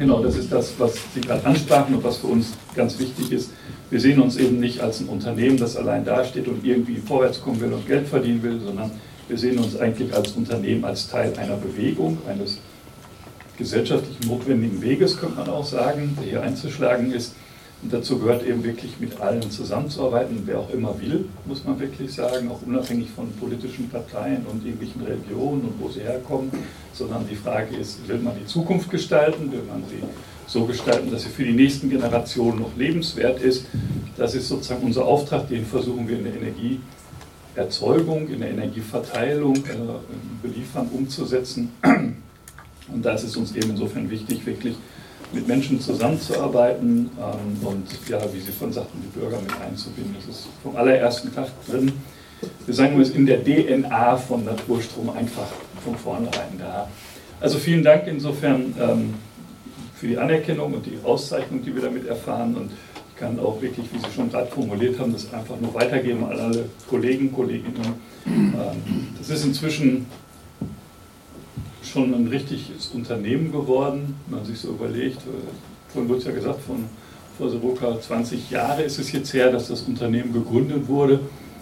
Genau, das ist das, was Sie gerade ansprachen und was für uns ganz wichtig ist. Wir sehen uns eben nicht als ein Unternehmen, das allein dasteht und irgendwie vorwärts kommen will und Geld verdienen will, sondern wir sehen uns eigentlich als Unternehmen, als Teil einer Bewegung, eines gesellschaftlich notwendigen Weges, könnte man auch sagen, der hier einzuschlagen ist. Und dazu gehört eben wirklich mit allen zusammenzuarbeiten, wer auch immer will, muss man wirklich sagen, auch unabhängig von politischen Parteien und irgendwelchen Religionen und wo sie herkommen, sondern die Frage ist, will man die Zukunft gestalten, will man sie so gestalten, dass sie für die nächsten Generationen noch lebenswert ist. Das ist sozusagen unser Auftrag, den versuchen wir in der Energieerzeugung, in der Energieverteilung, Beliefern umzusetzen. Und da ist es uns eben insofern wichtig, wirklich mit Menschen zusammenzuarbeiten und, ja, wie Sie vorhin sagten, die Bürger mit einzubinden. Das ist vom allerersten Tag drin. Wir sagen immer, es ist in der DNA von Naturstrom einfach von vornherein da. Also vielen Dank insofern für die Anerkennung und die Auszeichnung, die wir damit erfahren. Und ich kann auch wirklich, wie Sie schon gerade formuliert haben, das einfach nur weitergeben an alle Kollegen, Kolleginnen. Das ist inzwischen schon ein richtiges Unternehmen geworden, wenn man sich so überlegt. Vorhin wurde es ja gesagt, vor so circa 20 Jahren ist es jetzt her, dass das Unternehmen gegründet wurde.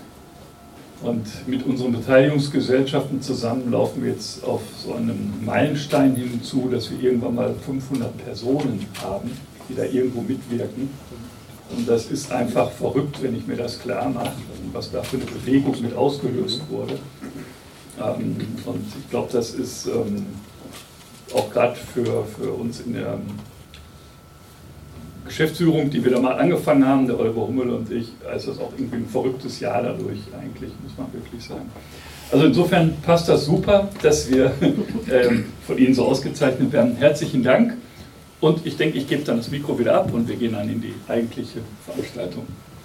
Und mit unseren Beteiligungsgesellschaften zusammen laufen wir jetzt auf so einem Meilenstein hinzu, dass wir irgendwann mal 500 Personen haben, die da irgendwo mitwirken. Und das ist einfach verrückt, wenn ich mir das klar mache, was da für eine Bewegung mit ausgelöst wurde. Und ich glaube, das ist auch gerade für uns in der Geschäftsführung, die wir da mal angefangen haben, der Oliver Hummel und ich, ist das auch irgendwie ein verrücktes Jahr dadurch eigentlich, muss man wirklich sagen. Also insofern passt das super, dass wir von Ihnen so ausgezeichnet werden. Herzlichen Dank und ich denke, ich gebe dann das Mikro wieder ab und wir gehen dann in die eigentliche Veranstaltung.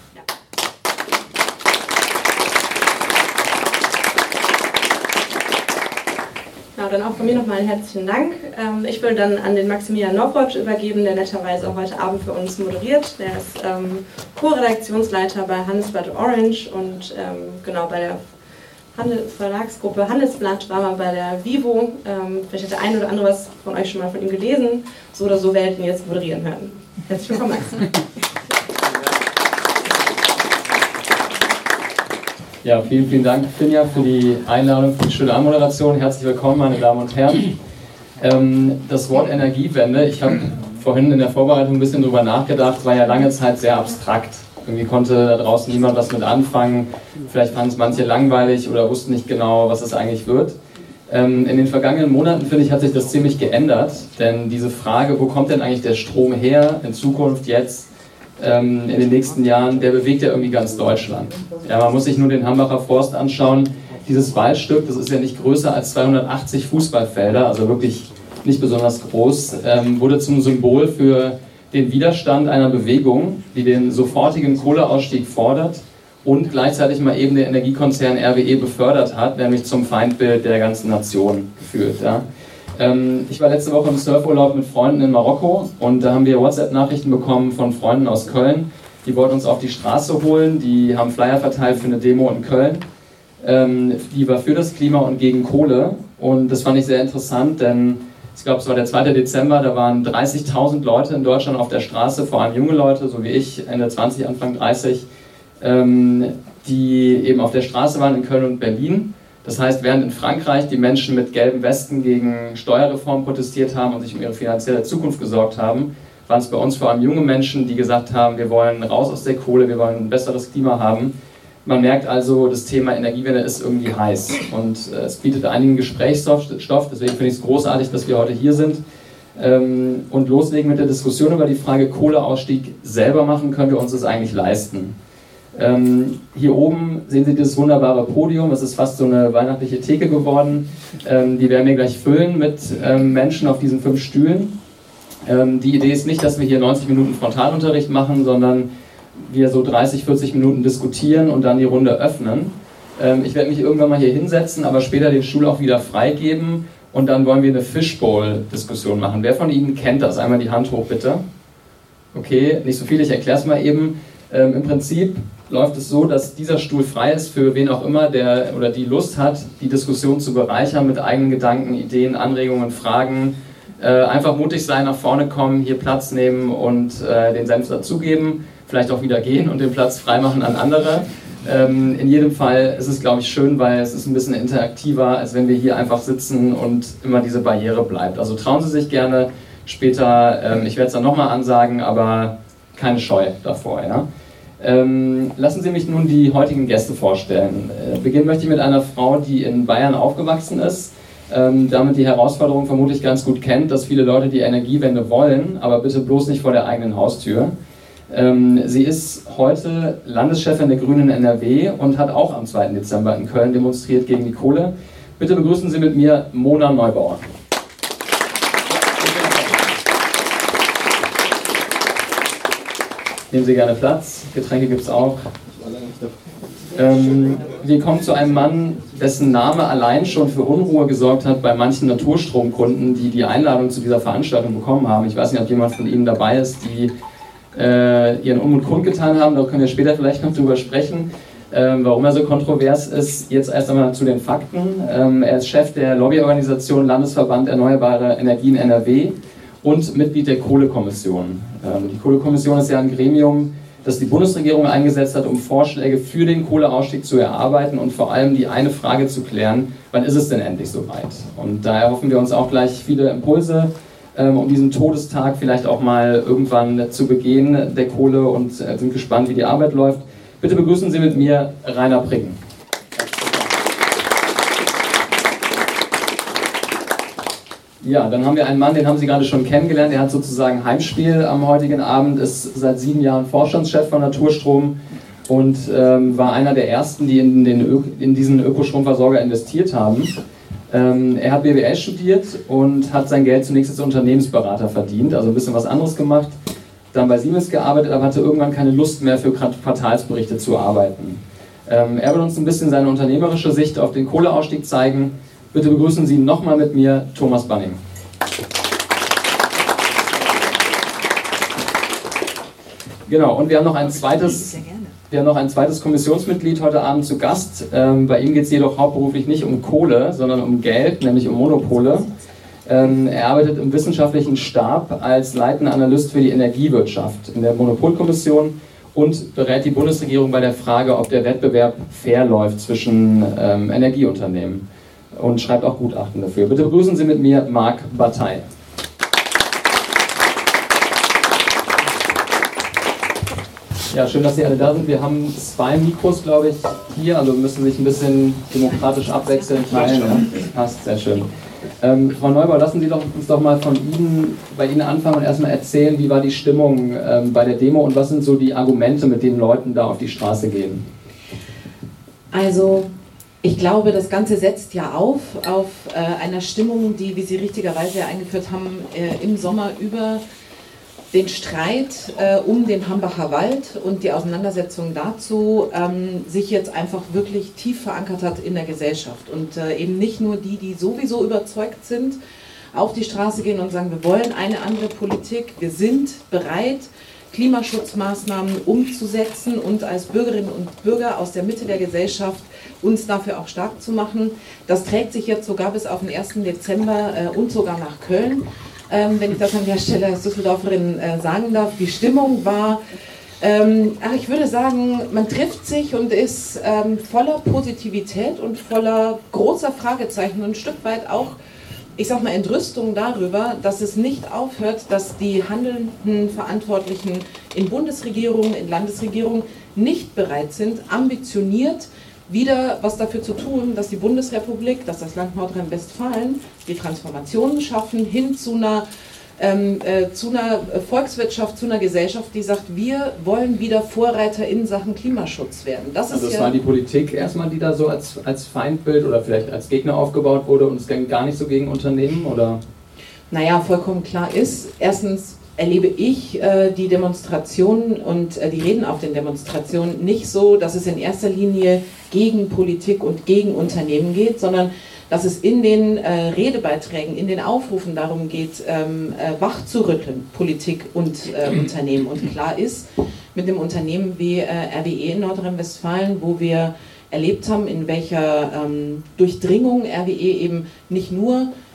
Genau, dann auch von mir nochmal einen herzlichen Dank. Ich will dann an den Maximilian Nowroth übergeben, der netterweise auch heute Abend für uns moderiert. Der ist Co-Redaktionsleiter bei Handelsblatt Orange und genau bei der Verlagsgruppe Handelsblatt war man bei der Vivo. Vielleicht hat der eine oder andere was von euch schon mal von ihm gelesen. So oder so werdet ihr ihn jetzt moderieren hören. Herzlich willkommen, Max. Ja, vielen, vielen Dank, Finja, für die Einladung, für die schöne Anmoderation. Herzlich willkommen, meine Damen und Herren. Das Wort Energiewende, ich habe vorhin in der Vorbereitung ein bisschen drüber nachgedacht, war ja lange Zeit sehr abstrakt. Irgendwie konnte da draußen niemand was mit anfangen. Vielleicht fanden es manche langweilig oder wussten nicht genau, was es eigentlich wird. In den vergangenen Monaten, finde ich, hat sich das ziemlich geändert. Denn diese Frage, wo kommt denn eigentlich der Strom her, in Zukunft, jetzt, in den nächsten Jahren, der bewegt ja irgendwie ganz Deutschland. Ja, man muss sich nur den Hambacher Forst anschauen. Dieses Waldstück, das ist ja nicht größer als 280 Fußballfelder, also wirklich nicht besonders groß, wurde zum Symbol für den Widerstand einer Bewegung, die den sofortigen Kohleausstieg fordert und gleichzeitig mal eben den Energiekonzern RWE befördert hat, nämlich zum Feindbild der ganzen Nation geführt. Ja. Ich war letzte Woche im Surfurlaub mit Freunden in Marokko und da haben wir WhatsApp-Nachrichten bekommen von Freunden aus Köln. Die wollten uns auf die Straße holen, die haben Flyer verteilt für eine Demo in Köln. Die war für das Klima und gegen Kohle und das fand ich sehr interessant, denn ich glaube, es war der 2. Dezember, da waren 30.000 Leute in Deutschland auf der Straße, vor allem junge Leute, so wie ich, Ende 20, Anfang 30, die eben auf der Straße waren in Köln und Berlin. Das heißt, während in Frankreich die Menschen mit gelben Westen gegen Steuerreform protestiert haben und sich um ihre finanzielle Zukunft gesorgt haben, waren es bei uns vor allem junge Menschen, die gesagt haben, wir wollen raus aus der Kohle, wir wollen ein besseres Klima haben. Man merkt also, das Thema Energiewende ist irgendwie heiß und es bietet einigen Gesprächsstoff, deswegen finde ich es großartig, dass wir heute hier sind und loslegen mit der Diskussion über die Frage, Kohleausstieg selber machen, können wir uns das eigentlich leisten? Hier oben sehen Sie dieses wunderbare Podium, es ist fast so eine weihnachtliche Theke geworden, die werden wir gleich füllen mit Menschen auf diesen 5 Stühlen. Die Idee ist nicht, dass wir hier 90 Minuten Frontalunterricht machen, sondern wir so 30, 40 Minuten diskutieren und dann die Runde öffnen. Ich werde mich irgendwann mal hier hinsetzen, aber später den Stuhl auch wieder freigeben und dann wollen wir eine Fishbowl-Diskussion machen. Wer von Ihnen kennt das? Einmal die Hand hoch, bitte. Okay, nicht so viel, ich erkläre es mal eben. Im Prinzip läuft es so, dass dieser Stuhl frei ist für wen auch immer, der oder die Lust hat, die Diskussion zu bereichern mit eigenen Gedanken, Ideen, Anregungen, Fragen, Einfach mutig sein, nach vorne kommen, hier Platz nehmen und den Senf dazugeben, vielleicht auch wieder gehen und den Platz freimachen an andere. In jedem Fall ist es, glaube ich, schön, weil es ist ein bisschen interaktiver, als wenn wir hier einfach sitzen und immer diese Barriere bleibt. Also trauen Sie sich gerne später, ich werde es dann nochmal ansagen, aber keine Scheu davor. Ja? Lassen Sie mich nun die heutigen Gäste vorstellen. Beginnen möchte ich mit einer Frau, die in Bayern aufgewachsen ist, damit die Herausforderung vermutlich ganz gut kennt, dass viele Leute die Energiewende wollen, aber bitte bloß nicht vor der eigenen Haustür. Sie ist heute Landeschefin der Grünen in NRW und hat auch am 2. Dezember in Köln demonstriert gegen die Kohle. Bitte begrüßen Sie mit mir Mona Neubauer. Nehmen Sie gerne Platz, Getränke gibt es auch. Wir kommen zu einem Mann, dessen Name allein schon für Unruhe gesorgt hat bei manchen Naturstromkunden, die die Einladung zu dieser Veranstaltung bekommen haben. Ich weiß nicht, ob jemand von Ihnen dabei ist, die ihren Unmut kundgetan haben. Da können wir später vielleicht noch drüber sprechen, warum er so kontrovers ist. Jetzt erst einmal zu den Fakten. Er ist Chef der Lobbyorganisation Landesverband Erneuerbare Energien NRW und Mitglied der Kohlekommission. Die Kohlekommission ist ja ein Gremium, das die Bundesregierung eingesetzt hat, um Vorschläge für den Kohleausstieg zu erarbeiten und vor allem die eine Frage zu klären: Wann ist es denn endlich soweit? Und da erhoffen wir uns auch gleich viele Impulse, um diesen Todestag vielleicht auch mal irgendwann zu begehen, der Kohle, und sind gespannt, wie die Arbeit läuft. Bitte begrüßen Sie mit mir Rainer Priggen. Ja, dann haben wir einen Mann, den haben Sie gerade schon kennengelernt. Er hat sozusagen Heimspiel am heutigen Abend, ist seit 7 Jahren Vorstandschef von Naturstrom und war einer der ersten, die in diesen Ökostromversorger investiert haben. Er hat BWL studiert und hat sein Geld zunächst als Unternehmensberater verdient, also ein bisschen was anderes gemacht, dann bei Siemens gearbeitet, aber hatte irgendwann keine Lust mehr für Quartalsberichte zu arbeiten. Er wird uns ein bisschen seine unternehmerische Sicht auf den Kohleausstieg zeigen. Bitte begrüßen Sie nochmal mit mir Thomas Banning. Genau, und wir haben noch ein zweites Kommissionsmitglied heute Abend zu Gast. Bei ihm geht es jedoch hauptberuflich nicht um Kohle, sondern um Geld, nämlich um Monopole. Er arbeitet im wissenschaftlichen Stab als leitender Analyst für die Energiewirtschaft in der Monopolkommission und berät die Bundesregierung bei der Frage, ob der Wettbewerb fair läuft zwischen Energieunternehmen, und schreibt auch Gutachten dafür. Bitte begrüßen Sie mit mir Marc Bataille. Ja, schön, dass Sie alle da sind. Wir haben 2 Mikros, glaube ich, hier, also müssen sich ein bisschen demokratisch abwechseln. Nein, ja, passt, sehr schön. Frau Neubauer, lassen Sie uns doch mal bei Ihnen anfangen und erstmal erzählen, wie war die Stimmung bei der Demo und was sind so die Argumente, mit denen Leuten da auf die Straße gehen? Also, ich glaube, das Ganze setzt ja auf einer Stimmung, die, wie Sie richtigerweise ja eingeführt haben, im Sommer über den Streit um den Hambacher Wald und die Auseinandersetzung dazu sich jetzt einfach wirklich tief verankert hat in der Gesellschaft. Und eben nicht nur die, die sowieso überzeugt sind, auf die Straße gehen und sagen, wir wollen eine andere Politik, wir sind bereit, Klimaschutzmaßnahmen umzusetzen und als Bürgerinnen und Bürger aus der Mitte der Gesellschaft uns dafür auch stark zu machen. Das trägt sich jetzt sogar bis auf den 1. Dezember und sogar nach Köln. Wenn ich das an der Stelle als Düsseldorferin sagen darf, die Stimmung war, ich würde sagen, man trifft sich und ist voller Positivität und voller großer Fragezeichen und ein Stück weit auch, ich sag mal, Entrüstung darüber, dass es nicht aufhört, dass die handelnden Verantwortlichen in Bundesregierung, in Landesregierung nicht bereit sind, ambitioniert wieder was dafür zu tun, dass die Bundesrepublik, dass das Land Nordrhein-Westfalen die Transformationen schaffen hin zu einer Volkswirtschaft, zu einer Gesellschaft, die sagt, wir wollen wieder Vorreiter in Sachen Klimaschutz werden. Das war die Politik erstmal, die da so als Feindbild oder vielleicht als Gegner aufgebaut wurde und es ging gar nicht so gegen Unternehmen, oder? Naja, vollkommen klar ist, erstens erlebe ich die Demonstrationen und die Reden auf den Demonstrationen nicht so, dass es in erster Linie gegen Politik und gegen Unternehmen geht, sondern dass es in den Redebeiträgen, in den Aufrufen darum geht, wach zu rütteln, Politik und Unternehmen. Und klar ist, mit einem Unternehmen wie RWE in Nordrhein-Westfalen, wo wir erlebt haben, in welcher Durchdringung RWE eben nicht nur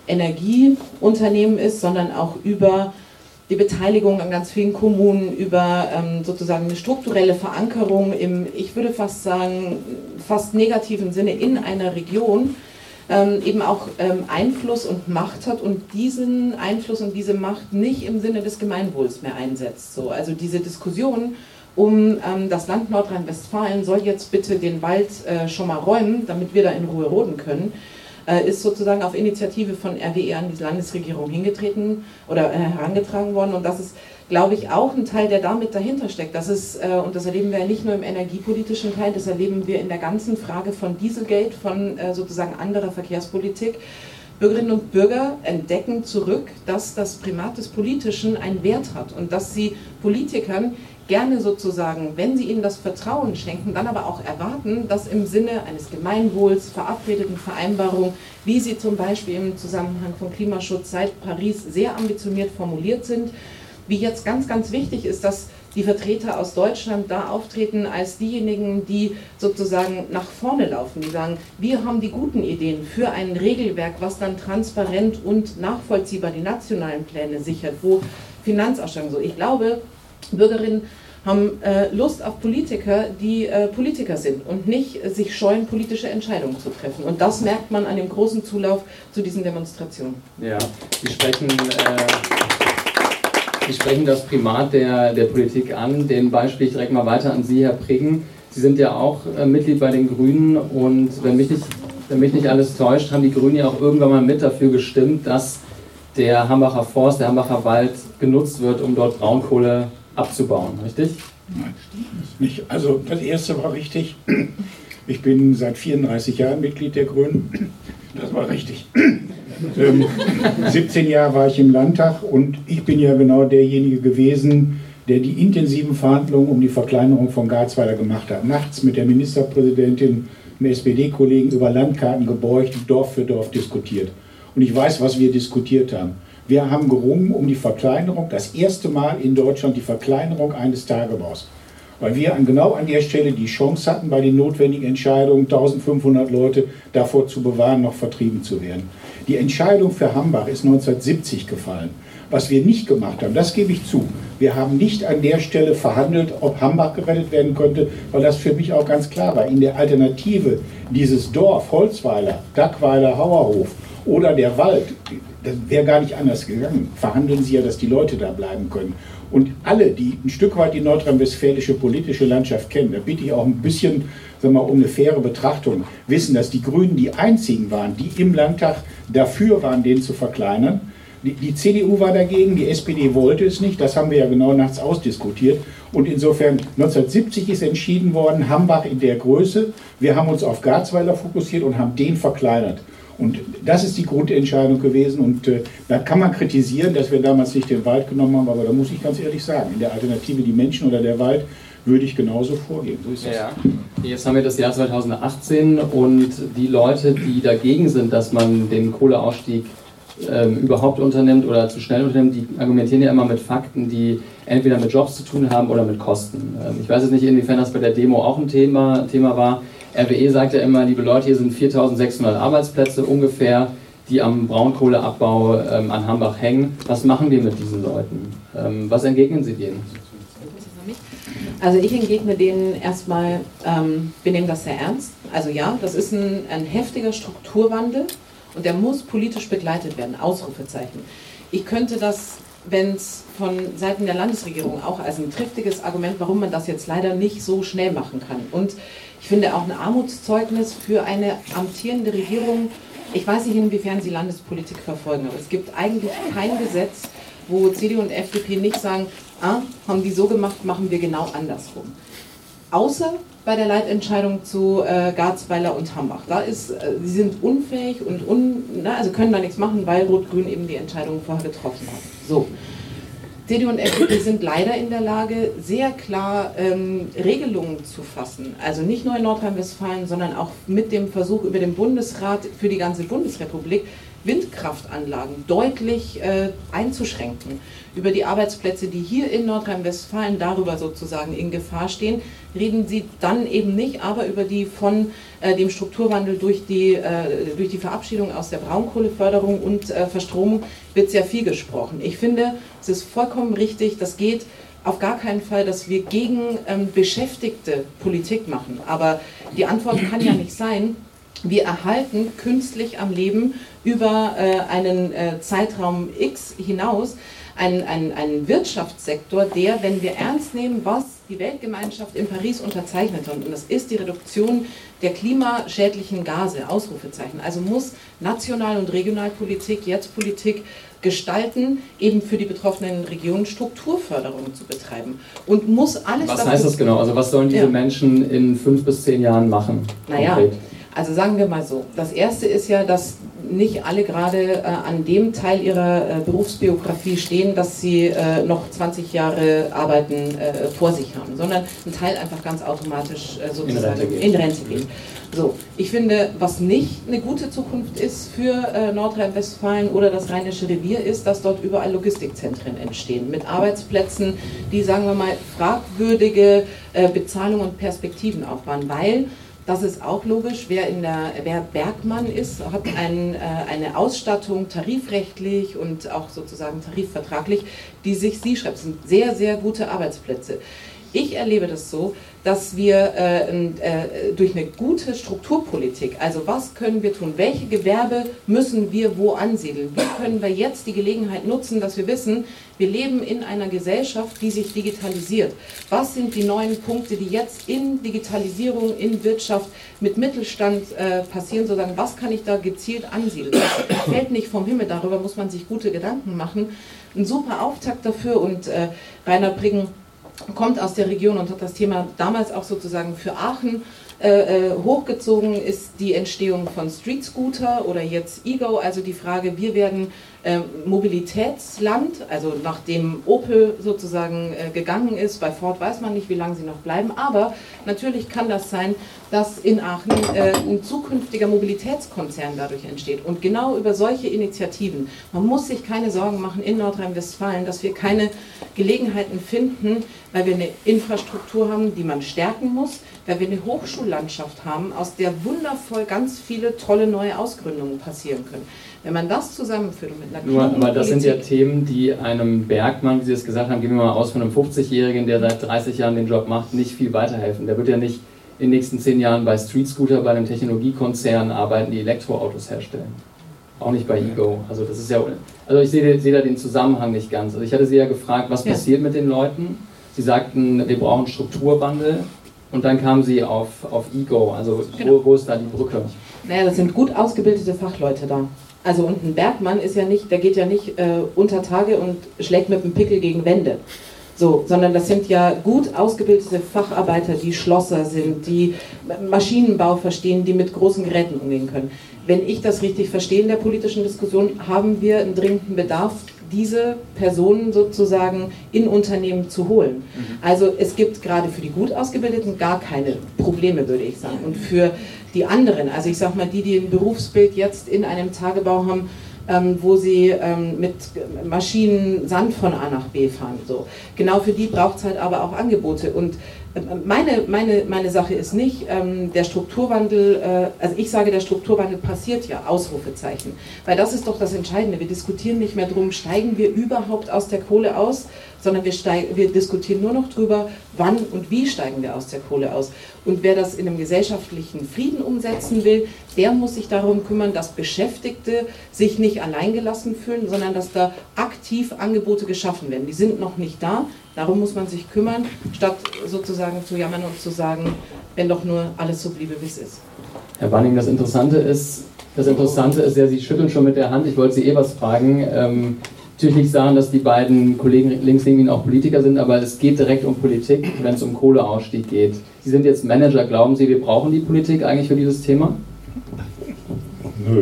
Energieunternehmen ist, sondern auch über die Beteiligung an ganz vielen Kommunen, über sozusagen eine strukturelle Verankerung im, ich würde fast sagen, fast negativen Sinne in einer Region, eben auch Einfluss und Macht hat und diesen Einfluss und diese Macht nicht im Sinne des Gemeinwohls mehr einsetzt. So, also diese Diskussion um das Land Nordrhein-Westfalen soll jetzt bitte den Wald schon mal räumen, damit wir da in Ruhe roden können, ist sozusagen auf Initiative von RWE an die Landesregierung hingetreten oder herangetragen worden. Und das ist, glaube ich, auch ein Teil, der damit dahinter steckt. Das ist, und das erleben wir ja nicht nur im energiepolitischen Teil, das erleben wir in der ganzen Frage von Dieselgate, von sozusagen anderer Verkehrspolitik. Bürgerinnen und Bürger entdecken zurück, dass das Primat des Politischen einen Wert hat und dass sie Politikern gerne sozusagen, wenn sie ihnen das Vertrauen schenken, dann aber auch erwarten, dass im Sinne eines Gemeinwohls verabredeten Vereinbarungen, wie sie zum Beispiel im Zusammenhang von Klimaschutz seit Paris sehr ambitioniert formuliert sind, wie jetzt ganz, ganz wichtig ist, dass die Vertreter aus Deutschland da auftreten als diejenigen, die sozusagen nach vorne laufen, die sagen, wir haben die guten Ideen für ein Regelwerk, was dann transparent und nachvollziehbar die nationalen Pläne sichert, wo Finanzausstattung so. Ich glaube, Bürgerinnen haben Lust auf Politiker, die Politiker sind und nicht sich scheuen, politische Entscheidungen zu treffen. Und das merkt man an dem großen Zulauf zu diesen Demonstrationen. Ja, Sie sprechen das Primat der Politik an. Den Ball spiele ich direkt mal weiter an Sie, Herr Priggen. Sie sind ja auch Mitglied bei den Grünen und wenn mich nicht alles täuscht, haben die Grünen ja auch irgendwann mal mit dafür gestimmt, dass der Hambacher Forst, der Hambacher Wald genutzt wird, um dort Braunkohle abzubauen, richtig? Nein, nicht. Also das erste war richtig. Ich bin seit 34 Jahren Mitglied der Grünen. Das war richtig. 17 Jahre war ich im Landtag und ich bin ja genau derjenige gewesen, der die intensiven Verhandlungen um die Verkleinerung von Garzweiler gemacht hat. Nachts mit der Ministerpräsidentin, dem SPD-Kollegen über Landkarten gebeugt, Dorf für Dorf diskutiert. Und ich weiß, was wir diskutiert haben. Wir haben gerungen um die Verkleinerung, das erste Mal in Deutschland die Verkleinerung eines Tagebaus. Weil wir genau an der Stelle die Chance hatten, bei den notwendigen Entscheidungen 1500 Leute davor zu bewahren, noch vertrieben zu werden. Die Entscheidung für Hambach ist 1970 gefallen. Was wir nicht gemacht haben, das gebe ich zu. Wir haben nicht an der Stelle verhandelt, ob Hambach gerettet werden könnte, weil das für mich auch ganz klar war. In der Alternative dieses Dorf, Holzweiler, Dackweiler, Hauerhof oder der Wald, das wäre gar nicht anders gegangen. Verhandeln Sie ja, dass die Leute da bleiben können. Und alle, die ein Stück weit die nordrhein-westfälische politische Landschaft kennen, da bitte ich auch ein bisschen, sagen wir mal, um eine faire Betrachtung, wissen, dass die Grünen die einzigen waren, die im Landtag dafür waren, den zu verkleinern. Die CDU war dagegen, die SPD wollte es nicht, das haben wir ja genau nachts ausdiskutiert. Und insofern, 1970 ist entschieden worden, Hambach in der Größe. Wir haben uns auf Garzweiler fokussiert und haben den verkleinert. Und das ist die Grundentscheidung gewesen. Und da kann man kritisieren, dass wir damals nicht den Wald genommen haben, aber da muss ich ganz ehrlich sagen, in der Alternative die Menschen oder der Wald würde ich genauso vorgehen. So ist es. Ja. Jetzt haben wir das Jahr 2018 und die Leute, die dagegen sind, dass man den Kohleausstieg überhaupt unternimmt oder zu schnell unternimmt, die argumentieren ja immer mit Fakten, die entweder mit Jobs zu tun haben oder mit Kosten. Ich weiß jetzt nicht, inwiefern das bei der Demo auch ein Thema war. RWE sagt ja immer, liebe Leute, hier sind 4.600 Arbeitsplätze ungefähr, die am Braunkohleabbau an Hambach hängen. Was machen wir mit diesen Leuten? Was entgegnen Sie denen? Also ich entgegne denen erstmal, wir nehmen das sehr ernst. Also ja, das ist ein heftiger Strukturwandel und der muss politisch begleitet werden, Ausrufezeichen. Ich könnte das, wenn es von Seiten der Landesregierung auch als ein triftiges Argument, warum man das jetzt leider nicht so schnell machen kann. Und ich finde auch ein Armutszeugnis für eine amtierende Regierung. Ich weiß nicht, inwiefern Sie Landespolitik verfolgen, aber es gibt eigentlich kein Gesetz, wo CDU und FDP nicht sagen, haben die so gemacht, machen wir genau andersrum. Außer bei der Leitentscheidung zu Garzweiler und Hambach. Da ist, sie sind unfähig und also können da nichts machen, weil Rot-Grün eben die Entscheidung vorher getroffen hat. So. CDU und FDP sind leider in der Lage, sehr klar Regelungen zu fassen. Also nicht nur in Nordrhein-Westfalen, sondern auch mit dem Versuch über den Bundesrat für die ganze Bundesrepublik Windkraftanlagen deutlich einzuschränken. Über die Arbeitsplätze, die hier in Nordrhein-Westfalen darüber sozusagen in Gefahr stehen, reden Sie dann eben nicht, aber über die von dem Strukturwandel durch die Verabschiedung aus der Braunkohleförderung und Verstromung wird sehr viel gesprochen. Ich finde, es ist vollkommen richtig, das geht auf gar keinen Fall, dass wir gegen Beschäftigte Politik machen. Aber die Antwort kann ja nicht sein, wir erhalten künstlich am Leben über einen Zeitraum X hinaus einen Wirtschaftssektor, der, wenn wir ernst nehmen, was die Weltgemeinschaft in Paris unterzeichnet hat, und das ist die Reduktion der klimaschädlichen Gase, Ausrufezeichen. Also muss National- und Regionalpolitik jetzt Politik gestalten, eben für die betroffenen Regionen Strukturförderung zu betreiben. Und muss alles... Was heißt das genau? Also was sollen diese Menschen in 5 bis 10 Jahren machen? Naja, konkret? also sagen wir mal so, das Erste ist ja, dass nicht alle gerade an dem Teil ihrer Berufsbiografie stehen, dass sie noch 20 Jahre Arbeiten vor sich haben, sondern ein Teil einfach ganz automatisch sozusagen in Rente geht. So, ich finde, was nicht eine gute Zukunft ist für Nordrhein-Westfalen oder das Rheinische Revier, ist, dass dort überall Logistikzentren entstehen mit Arbeitsplätzen, die, sagen wir mal, fragwürdige Bezahlung und Perspektiven aufbauen, weil das ist auch logisch, wer Bergmann ist, hat eine Ausstattung tarifrechtlich und auch sozusagen tarifvertraglich, die sich sie schreibt. Das sind sehr, sehr gute Arbeitsplätze. Ich erlebe das so, dass wir durch eine gute Strukturpolitik, also was können wir tun, welche Gewerbe müssen wir wo ansiedeln, wie können wir jetzt die Gelegenheit nutzen, dass wir wissen, wir leben in einer Gesellschaft, die sich digitalisiert. Was sind die neuen Punkte, die jetzt in Digitalisierung, in Wirtschaft, mit Mittelstand passieren, sozusagen, was kann ich da gezielt ansiedeln? Das fällt nicht vom Himmel, darüber muss man sich gute Gedanken machen. Ein super Auftakt dafür, und Rainer Priggen kommt aus der Region und hat das Thema damals auch sozusagen für Aachen hochgezogen, ist die Entstehung von Street Scooter oder jetzt Ego, also die Frage, wir werden Mobilitätsland, also nachdem Opel sozusagen gegangen ist, bei Ford weiß man nicht, wie lange sie noch bleiben, aber natürlich kann das sein, dass in Aachen ein zukünftiger Mobilitätskonzern dadurch entsteht, und genau über solche Initiativen, man muss sich keine Sorgen machen in Nordrhein-Westfalen, dass wir keine Gelegenheiten finden, weil wir eine Infrastruktur haben, die man stärken muss, weil wir eine Hochschullandschaft haben, aus der wundervoll ganz viele tolle neue Ausgründungen passieren können. Wenn man das zusammenführt mit einer klugen aber das Politik, sind ja Themen, die einem Bergmann, wie Sie es gesagt haben, gehen wir mal aus von einem 50-Jährigen, der seit 30 Jahren den Job macht, nicht viel weiterhelfen. Der wird ja nicht in den nächsten 10 Jahren bei Street Scooter, bei einem Technologiekonzern arbeiten, die Elektroautos herstellen. Auch nicht bei Ego. Also das ist ja, also ich sehe da den Zusammenhang nicht ganz. Also ich hatte Sie ja gefragt, was passiert mit den Leuten? Sie sagten, wir brauchen Strukturwandel, und dann kamen Sie auf Ego. Also genau. Wo ist da die Brücke? Naja, das sind gut ausgebildete Fachleute da. Also, und ein Bergmann ist ja nicht, der geht ja nicht unter Tage und schlägt mit dem Pickel gegen Wände. So, sondern das sind ja gut ausgebildete Facharbeiter, die Schlosser sind, die Maschinenbau verstehen, die mit großen Geräten umgehen können. Wenn ich das richtig verstehe in der politischen Diskussion, haben wir einen dringenden Bedarf, diese Personen sozusagen in Unternehmen zu holen. Also es gibt gerade für die gut Ausgebildeten gar keine Probleme, würde ich sagen. Und für die anderen, also ich sag mal, die ein Berufsbild jetzt in einem Tagebau haben, wo sie mit Maschinen Sand von A nach B fahren. So. Genau für die braucht es halt aber auch Angebote. Und meine Sache ist nicht, der Strukturwandel, also ich sage, der Strukturwandel passiert ja, Ausrufezeichen. Weil das ist doch das Entscheidende. Wir diskutieren nicht mehr drum, steigen wir überhaupt aus der Kohle aus, sondern wir diskutieren nur noch drüber, wann und wie steigen wir aus der Kohle aus. Und wer das in einem gesellschaftlichen Frieden umsetzen will, der muss sich darum kümmern, dass Beschäftigte sich nicht alleingelassen fühlen, sondern dass da aktiv Angebote geschaffen werden. Die sind noch nicht da, darum muss man sich kümmern, statt sozusagen zu jammern und zu sagen, wenn doch nur alles so bliebe, wie es ist. Herr Banning, das Interessante ist ja, Sie schütteln schon mit der Hand, ich wollte Sie was fragen. Natürlich nicht sagen, dass die beiden Kollegen links neben Ihnen auch Politiker sind, aber es geht direkt um Politik, wenn es um Kohleausstieg geht. Sie sind jetzt Manager, glauben Sie, wir brauchen die Politik eigentlich für dieses Thema? Nö.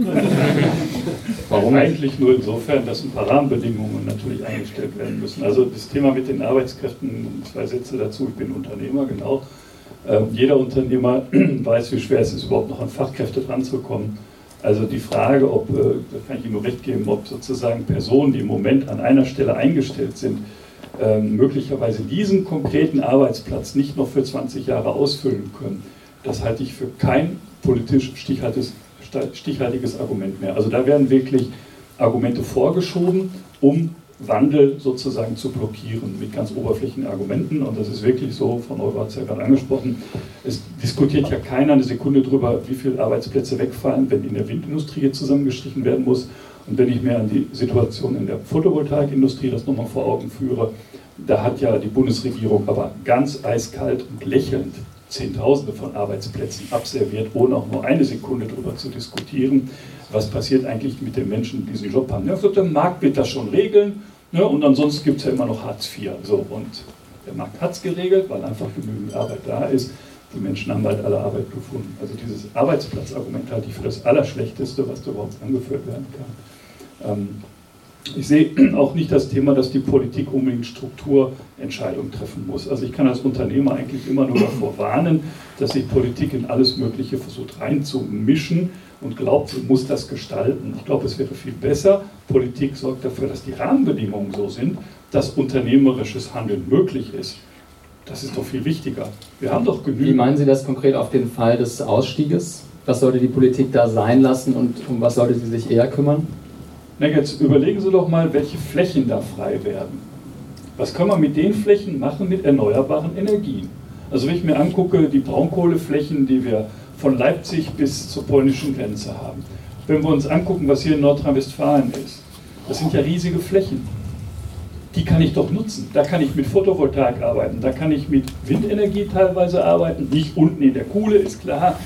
Warum? Eigentlich nur insofern, dass ein paar Rahmenbedingungen natürlich eingestellt werden müssen. Also das Thema mit den Arbeitskräften, 2 Sätze dazu, ich bin Unternehmer, genau. Jeder Unternehmer weiß, wie schwer es ist, überhaupt noch an Fachkräfte dranzukommen. Also die Frage, ob, da kann ich Ihnen nur recht geben, ob sozusagen Personen, die im Moment an einer Stelle eingestellt sind, möglicherweise diesen konkreten Arbeitsplatz nicht noch für 20 Jahre ausfüllen können, das halte ich für kein politisch stichhaltiges Argument mehr. Also da werden wirklich Argumente vorgeschoben, um Wandel sozusagen zu blockieren mit ganz oberflächlichen Argumenten. Und das ist wirklich so, Frau Neuber hat es ja gerade angesprochen, es diskutiert ja keiner eine Sekunde darüber, wie viele Arbeitsplätze wegfallen, wenn in der Windindustrie jetzt zusammengestrichen werden muss. Und wenn ich mir an die Situation in der Photovoltaikindustrie das nochmal vor Augen führe, da hat ja die Bundesregierung aber ganz eiskalt und lächelnd Zehntausende von Arbeitsplätzen abserviert, ohne auch nur eine Sekunde darüber zu diskutieren, was passiert eigentlich mit den Menschen, die diesen Job haben. Ja, der Markt wird das schon regeln, ne, und ansonsten gibt es ja immer noch Hartz IV. So, und der Markt hat es geregelt, weil einfach genügend Arbeit da ist. Die Menschen haben bald alle Arbeit gefunden. Also dieses Arbeitsplatzargument halte ich für das Allerschlechteste, was da überhaupt angeführt werden kann. Ich sehe auch nicht das Thema, dass die Politik unbedingt Strukturentscheidungen treffen muss. Also ich kann als Unternehmer eigentlich immer nur davor warnen, dass sich Politik in alles Mögliche versucht reinzumischen und glaubt, sie muss das gestalten. Ich glaube, es wäre viel besser, Politik sorgt dafür, dass die Rahmenbedingungen so sind, dass unternehmerisches Handeln möglich ist. Das ist doch viel wichtiger. Wir haben doch genügend... Wie meinen Sie das konkret auf den Fall des Ausstieges? Was sollte die Politik da sein lassen und um was sollte sie sich eher kümmern? Na, jetzt überlegen Sie doch mal, welche Flächen da frei werden. Was kann man mit den Flächen machen mit erneuerbaren Energien? Also wenn ich mir angucke, die Braunkohleflächen, die wir von Leipzig bis zur polnischen Grenze haben. Wenn wir uns angucken, was hier in Nordrhein-Westfalen ist, das sind ja riesige Flächen. Die kann ich doch nutzen. Da kann ich mit Photovoltaik arbeiten, da kann ich mit Windenergie teilweise arbeiten, nicht unten in der Kuhle, ist klar.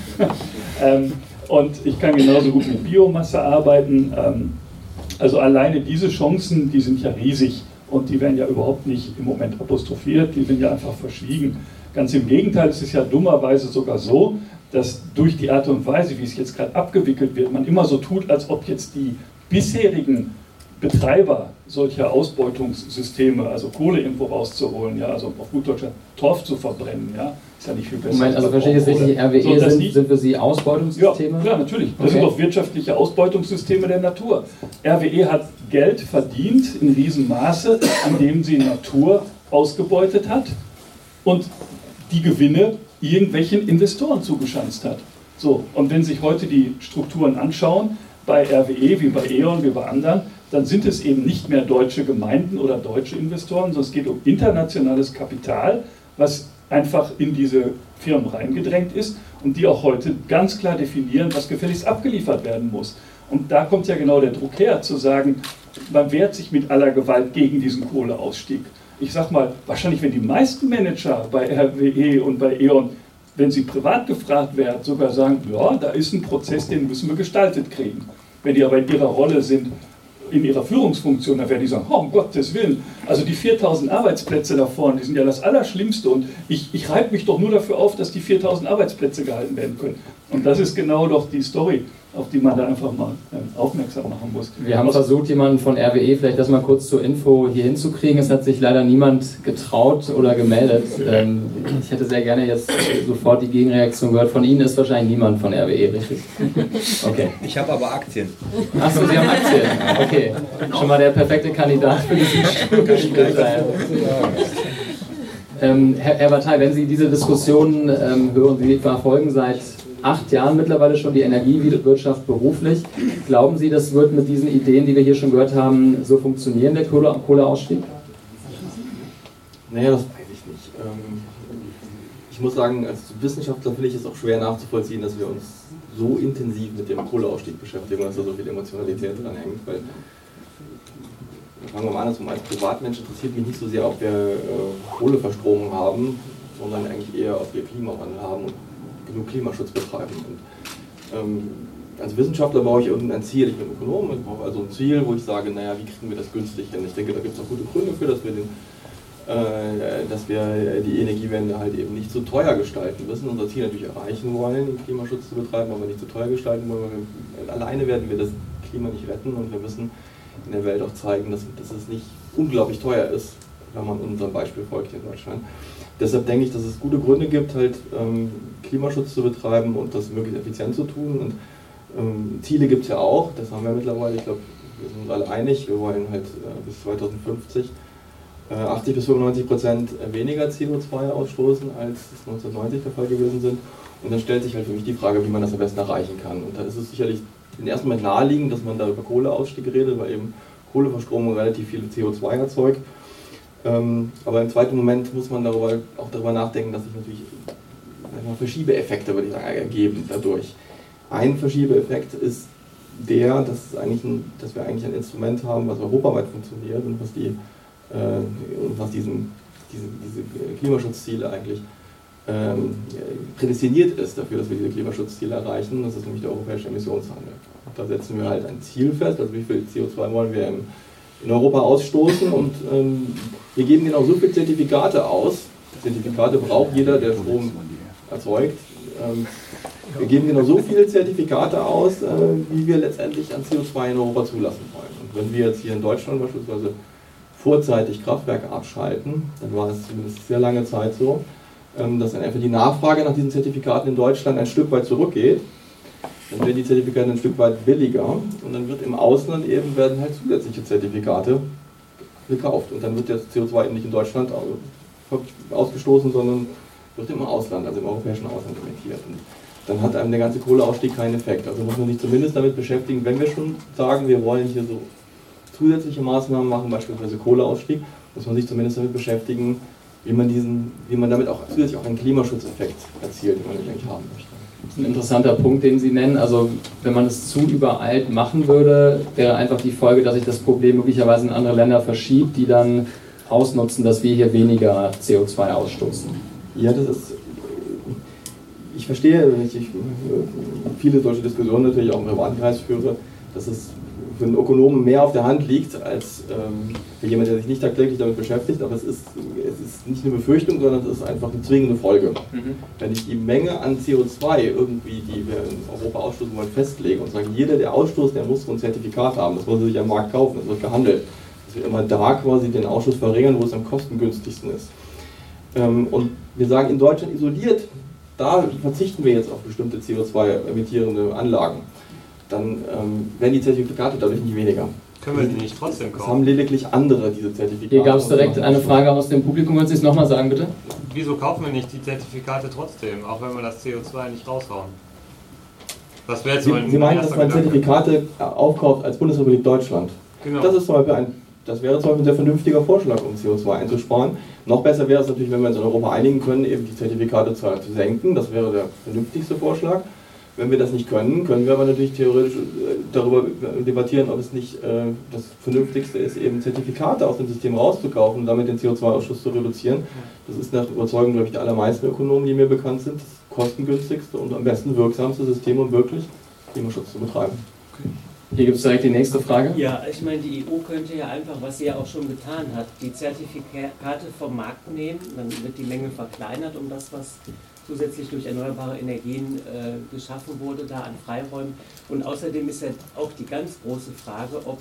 Und ich kann genauso gut mit Biomasse arbeiten. Also alleine diese Chancen, die sind ja riesig und die werden ja überhaupt nicht im Moment apostrophiert, die werden ja einfach verschwiegen. Ganz im Gegenteil, es ist ja dummerweise sogar so, dass durch die Art und Weise, wie es jetzt gerade abgewickelt wird, man immer so tut, als ob jetzt die bisherigen Betreiber solcher Ausbeutungssysteme, also Kohle irgendwo rauszuholen, ja, also auf gut Deutsch Torf zu verbrennen, ja, ist ja nicht viel besser. Moment, also verstehe ich jetzt richtig, RWE sind für Sie Ausbeutungssysteme? Ja, klar, natürlich. Das sind doch wirtschaftliche Ausbeutungssysteme der Natur. RWE hat Geld verdient in Riesenmaße, an dem sie Natur ausgebeutet hat und die Gewinne irgendwelchen Investoren zugeschanzt hat. So, und wenn Sie sich heute die Strukturen anschauen, bei RWE wie bei E.ON wie bei anderen, dann sind es eben nicht mehr deutsche Gemeinden oder deutsche Investoren, sondern es geht um internationales Kapital, was einfach in diese Firmen reingedrängt ist und die auch heute ganz klar definieren, was gefälligst abgeliefert werden muss. Und da kommt ja genau der Druck her, zu sagen, man wehrt sich mit aller Gewalt gegen diesen Kohleausstieg. Ich sag mal, wahrscheinlich, wenn die meisten Manager bei RWE und bei E.ON, wenn sie privat gefragt werden, sogar sagen, ja, da ist ein Prozess, den müssen wir gestaltet kriegen. Wenn die aber in ihrer Rolle sind, in ihrer Führungsfunktion, dann werden die sagen, oh, um Gottes Willen, also die 4000 Arbeitsplätze da vorne, die sind ja das Allerschlimmste und ich reibe mich doch nur dafür auf, dass die 4000 Arbeitsplätze gehalten werden können. Und das ist genau doch die Story, auf die man da einfach mal aufmerksam machen muss. Wir haben versucht, jemanden von RWE, vielleicht das mal kurz zur Info hier hinzukriegen. Es hat sich leider niemand getraut oder gemeldet. Ich hätte sehr gerne jetzt sofort die Gegenreaktion gehört. Von Ihnen ist wahrscheinlich niemand von RWE, richtig? Okay. Ich habe aber Aktien. Achso, Sie haben Aktien. Okay. Schon mal der perfekte Kandidat für diesen Gespräch. Herr Bataille, wenn Sie diese Diskussion hören, Sie verfolgen seit 8 Jahren mittlerweile schon die Energiewirtschaft beruflich. Glauben Sie, das wird mit diesen Ideen, die wir hier schon gehört haben, so funktionieren, der Kohleausstieg? Naja, das weiß ich nicht. Ich muss sagen, als Wissenschaftler finde ich es auch schwer nachzuvollziehen, dass wir uns so intensiv mit dem Kohleausstieg beschäftigen und dass da so viel Emotionalität dran hängt. Weil, fangen wir mal an, als Privatmensch interessiert mich nicht so sehr, ob wir Kohleverstromung haben, sondern eigentlich eher, ob wir Klimawandel haben und genug Klimaschutz betreiben. Und, als Wissenschaftler brauche ich irgendein Ziel, ich bin Ökonom, ich brauche also ein Ziel, wo ich sage, naja, wie kriegen wir das günstig hin? Ich denke, da gibt es auch gute Gründe für, dass wir die Energiewende halt eben nicht zu teuer gestalten müssen. Unser Ziel natürlich erreichen wollen, den Klimaschutz zu betreiben, aber nicht zu teuer gestalten wollen. Alleine werden wir das Klima nicht retten und wir müssen in der Welt auch zeigen, dass es nicht unglaublich teuer ist, wenn man unserem Beispiel folgt hier in Deutschland. Deshalb denke ich, dass es gute Gründe gibt, halt Klimaschutz zu betreiben und das möglichst effizient zu tun. Und Ziele gibt es ja auch, das haben wir mittlerweile, ich glaube, wir sind uns alle einig, wir wollen halt bis 2050 80 bis 95% weniger CO2 ausstoßen, als es 1990 der Fall gewesen sind. Und dann stellt sich halt für mich die Frage, wie man das am besten erreichen kann. Und da ist es sicherlich im ersten Moment naheliegend, dass man da über Kohleausstieg redet, weil eben Kohleverstromung relativ viel CO2 erzeugt. Aber im zweiten Moment muss man auch darüber nachdenken, dass sich natürlich Verschiebeeffekte, würde ich sagen, ergeben dadurch. Ein Verschiebeeffekt ist der, dass wir eigentlich ein Instrument haben, was europaweit funktioniert und was diese Klimaschutzziele eigentlich prädestiniert ist dafür, dass wir diese Klimaschutzziele erreichen. Das ist nämlich der europäische Emissionshandel. Da setzen wir halt ein Ziel fest, also wie viel CO2 wollen wir in Europa ausstoßen, und wir geben genau so viele Zertifikate aus. Zertifikate braucht jeder, der Strom erzeugt. Wir geben genau so viele Zertifikate aus, wie wir letztendlich an CO2 in Europa zulassen wollen. Und wenn wir jetzt hier in Deutschland beispielsweise vorzeitig Kraftwerke abschalten, dann war es zumindest sehr lange Zeit so, dass dann einfach die Nachfrage nach diesen Zertifikaten in Deutschland ein Stück weit zurückgeht. Dann werden die Zertifikate ein Stück weit billiger und dann wird im Ausland werden halt zusätzliche Zertifikate gekauft. Und dann wird das CO2 eben nicht in Deutschland ausgestoßen, sondern wird im Ausland, also im europäischen Ausland emittiert. Und dann hat einem der ganze Kohleausstieg keinen Effekt. Also muss man sich zumindest damit beschäftigen, wenn wir schon sagen, wir wollen hier so zusätzliche Maßnahmen machen, beispielsweise Kohleausstieg, muss man sich zumindest damit beschäftigen, wie man damit auch zusätzlich auch einen Klimaschutzeffekt erzielt, den man eigentlich haben möchte. Das ist ein interessanter Punkt, den Sie nennen. Also wenn man es zu übereilt machen würde, wäre einfach die Folge, dass sich das Problem möglicherweise in andere Länder verschiebt, die dann ausnutzen, dass wir hier weniger CO2 ausstoßen. Ja, ich verstehe, wenn ich viele solche Diskussionen natürlich auch im Privatkreis führe, dass es für einen Ökonomen mehr auf der Hand liegt, als für jemanden, der sich nicht tagtäglich damit beschäftigt, aber es ist nicht eine Befürchtung, sondern es ist einfach eine zwingende Folge. Wenn ich die Menge an CO2 irgendwie, die wir in Europa ausstoßen wollen, festlege und sage, jeder, der ausstoßt, der muss so ein Zertifikat haben, das muss er sich am Markt kaufen, das wird gehandelt, dass wir immer da quasi den Ausstoß verringern, wo es am kostengünstigsten ist. Und wir sagen, in Deutschland isoliert, da verzichten wir jetzt auf bestimmte CO2-emittierende Anlagen. Dann werden die Zertifikate dadurch nicht weniger. Können wir die nicht trotzdem kaufen? Es haben lediglich andere diese Zertifikate. Hier gab es direkt eine Frage aus dem Publikum. Können Sie es nochmal sagen, bitte? Wieso kaufen wir nicht die Zertifikate trotzdem, auch wenn wir das CO2 nicht raushauen? Das wäre jetzt so Sie meinen, dass man Zertifikate aufkauft als Bundesrepublik Deutschland? Genau. Das wäre zum Beispiel ein sehr vernünftiger Vorschlag, um CO2 einzusparen. Noch besser wäre es natürlich, wenn wir uns in Europa einigen können, eben die Zertifikate zu senken. Das wäre der vernünftigste Vorschlag. Wenn wir das nicht können, können wir aber natürlich theoretisch darüber debattieren, ob es nicht das Vernünftigste ist, eben Zertifikate aus dem System rauszukaufen und damit den CO2-Ausstoß zu reduzieren. Das ist nach Überzeugung, glaube ich, der allermeisten Ökonomen, die mir bekannt sind, das kostengünstigste und am besten wirksamste System, um wirklich Klimaschutz zu betreiben. Okay. Hier gibt es direkt die nächste Frage. Ja, ich meine, die EU könnte ja einfach, was sie ja auch schon getan hat, die Zertifikate vom Markt nehmen, dann wird die Menge verkleinert, um das, was zusätzlich durch erneuerbare Energien geschaffen wurde, da an Freiräumen. Und außerdem ist ja auch die ganz große Frage, ob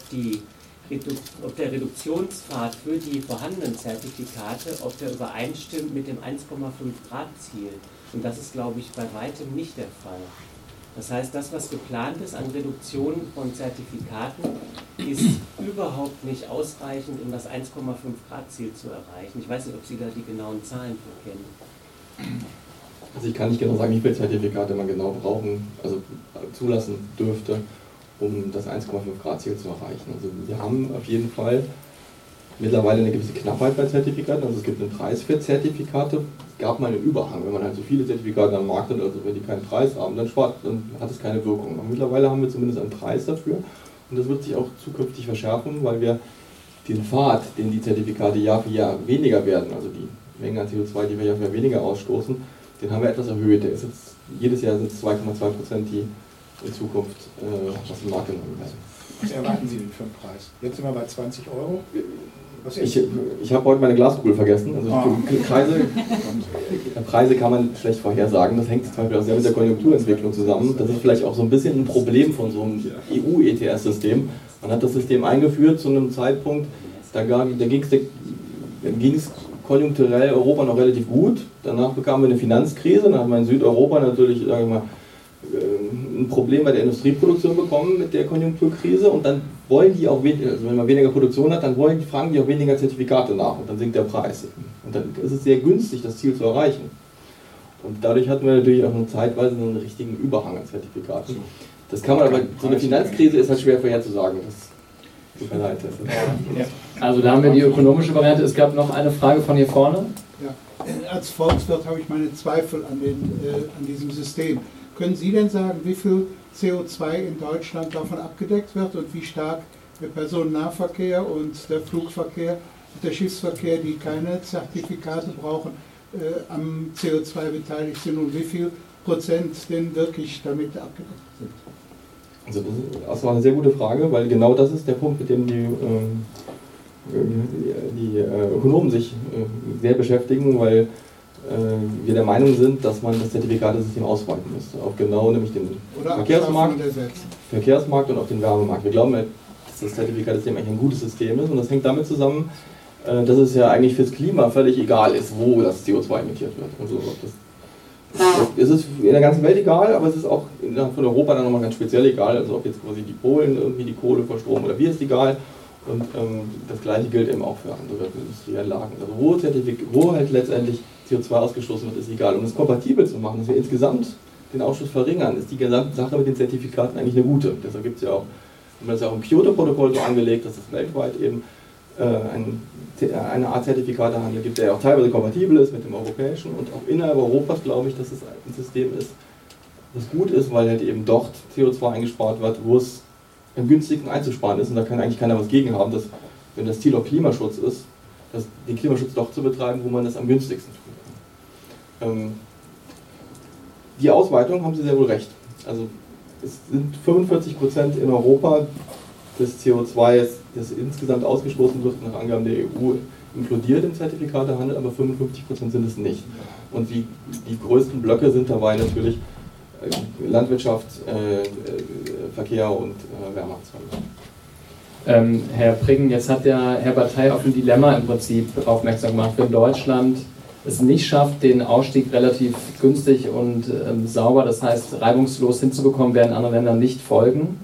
der Reduktionspfad für die vorhandenen Zertifikate, ob der übereinstimmt mit dem 1,5 Grad Ziel. Und das ist, glaube ich, bei weitem nicht der Fall. Das heißt, das, was geplant ist an Reduktion von Zertifikaten, ist überhaupt nicht ausreichend, um das 1,5 Grad Ziel zu erreichen. Ich weiß nicht, ob Sie da die genauen Zahlen für kennen. Also ich kann nicht genau sagen, wie viele Zertifikate man genau zulassen dürfte, um das 1,5 Grad Ziel zu erreichen. Also wir haben auf jeden Fall mittlerweile eine gewisse Knappheit bei Zertifikaten, also es gibt einen Preis für Zertifikate. Es gab mal einen Überhang, wenn man halt so viele Zertifikate am Markt hat, also wenn die keinen Preis haben, dann hat es keine Wirkung. Aber mittlerweile haben wir zumindest einen Preis dafür und das wird sich auch zukünftig verschärfen, weil wir den Pfad, den die Zertifikate Jahr für Jahr weniger werden, also die Menge an CO2, die wir Jahr für Jahr weniger ausstoßen, den haben wir etwas erhöht. Der ist jetzt, jedes Jahr sind es 2,2%, die in Zukunft aus dem Markt genommen werden. Was erwarten Sie denn für einen Preis? Jetzt sind wir bei 20 Euro. Ich habe heute meine Glaskugel vergessen. Also Preise kann man schlecht vorhersagen. Das hängt zum Beispiel auch sehr mit der Konjunkturentwicklung zusammen. Das ist vielleicht auch so ein bisschen ein Problem von so einem EU-ETS-System. Man hat das System eingeführt zu einem Zeitpunkt, da ging es konjunkturell Europa noch relativ gut. Danach bekamen wir eine Finanzkrise. Dann haben wir in Südeuropa natürlich, sagen wir mal, ein Problem bei der Industrieproduktion bekommen mit der Konjunkturkrise und dann wollen die auch, also wenn man weniger Produktion hat, dann fragen die auch weniger Zertifikate nach und dann sinkt der Preis. Und dann ist es sehr günstig, das Ziel zu erreichen. Und dadurch hatten wir natürlich auch zeitweise einen richtigen Überhang an Zertifikaten. Das kann man aber, so eine Finanzkrise ist halt schwer vorherzusagen. Das tut mir leid. Also da haben wir die ökonomische Variante. Es gab noch eine Frage von hier vorne. Ja. Als Volkswirt habe ich meine Zweifel an diesem System. Können Sie denn sagen, wie viel CO2 in Deutschland davon abgedeckt wird und wie stark der Personennahverkehr und der Flugverkehr und der Schiffsverkehr, die keine Zertifikate brauchen, am CO2 beteiligt sind und wie viel Prozent denn wirklich damit abgedeckt sind? Also das war eine sehr gute Frage, weil genau das ist der Punkt, mit dem die Ökonomen sich sehr beschäftigen, weil wir der Meinung sind, dass man das Zertifikatesystem ausweiten müsste, auf genau nämlich den Verkehrsmarkt und auf den Wärmemarkt. Wir glauben, dass das Zertifikatesystem eigentlich ein gutes System ist und das hängt damit zusammen, dass es ja eigentlich fürs Klima völlig egal ist, wo das CO2 emittiert wird. Also es ist in der ganzen Welt egal, aber es ist auch innerhalb von Europa dann nochmal ganz speziell egal. Also ob jetzt quasi die Polen irgendwie die Kohle verstromen oder wir, ist egal. Und das gleiche gilt eben auch für andere Industrieanlagen. Also wo halt letztendlich CO2 ausgestoßen wird, ist egal. Um es kompatibel zu machen, dass wir insgesamt den Ausstoß verringern, ist die gesamte Sache mit den Zertifikaten eigentlich eine gute. Deshalb gibt es ja auch, man hat ja auch im Kyoto-Protokoll so angelegt, dass es weltweit eben eine Art Zertifikatehandel gibt, der ja auch teilweise kompatibel ist mit dem europäischen und auch innerhalb Europas glaube ich, dass es ein System ist, das gut ist, weil halt eben dort CO2 eingespart wird, wo es am günstigsten einzusparen ist und da kann eigentlich keiner was gegen haben, dass wenn das Ziel auch Klimaschutz ist, den Klimaschutz doch zu betreiben, wo man das am günstigsten tut. Die Ausweitung haben Sie sehr wohl recht. Also es sind 45% in Europa des CO2, das insgesamt ausgestoßen wird, nach Angaben der EU inkludiert im Zertifikatehandel, aber 55% sind es nicht. Und die größten Blöcke sind dabei natürlich Landwirtschaft, Verkehr und Wärmeerzeugung. Herr Priggen, jetzt hat der Herr Bataille auf ein Dilemma im Prinzip aufmerksam gemacht. Wenn Deutschland es nicht schafft, den Ausstieg relativ günstig und sauber, das heißt reibungslos hinzubekommen, werden andere Länder nicht folgen.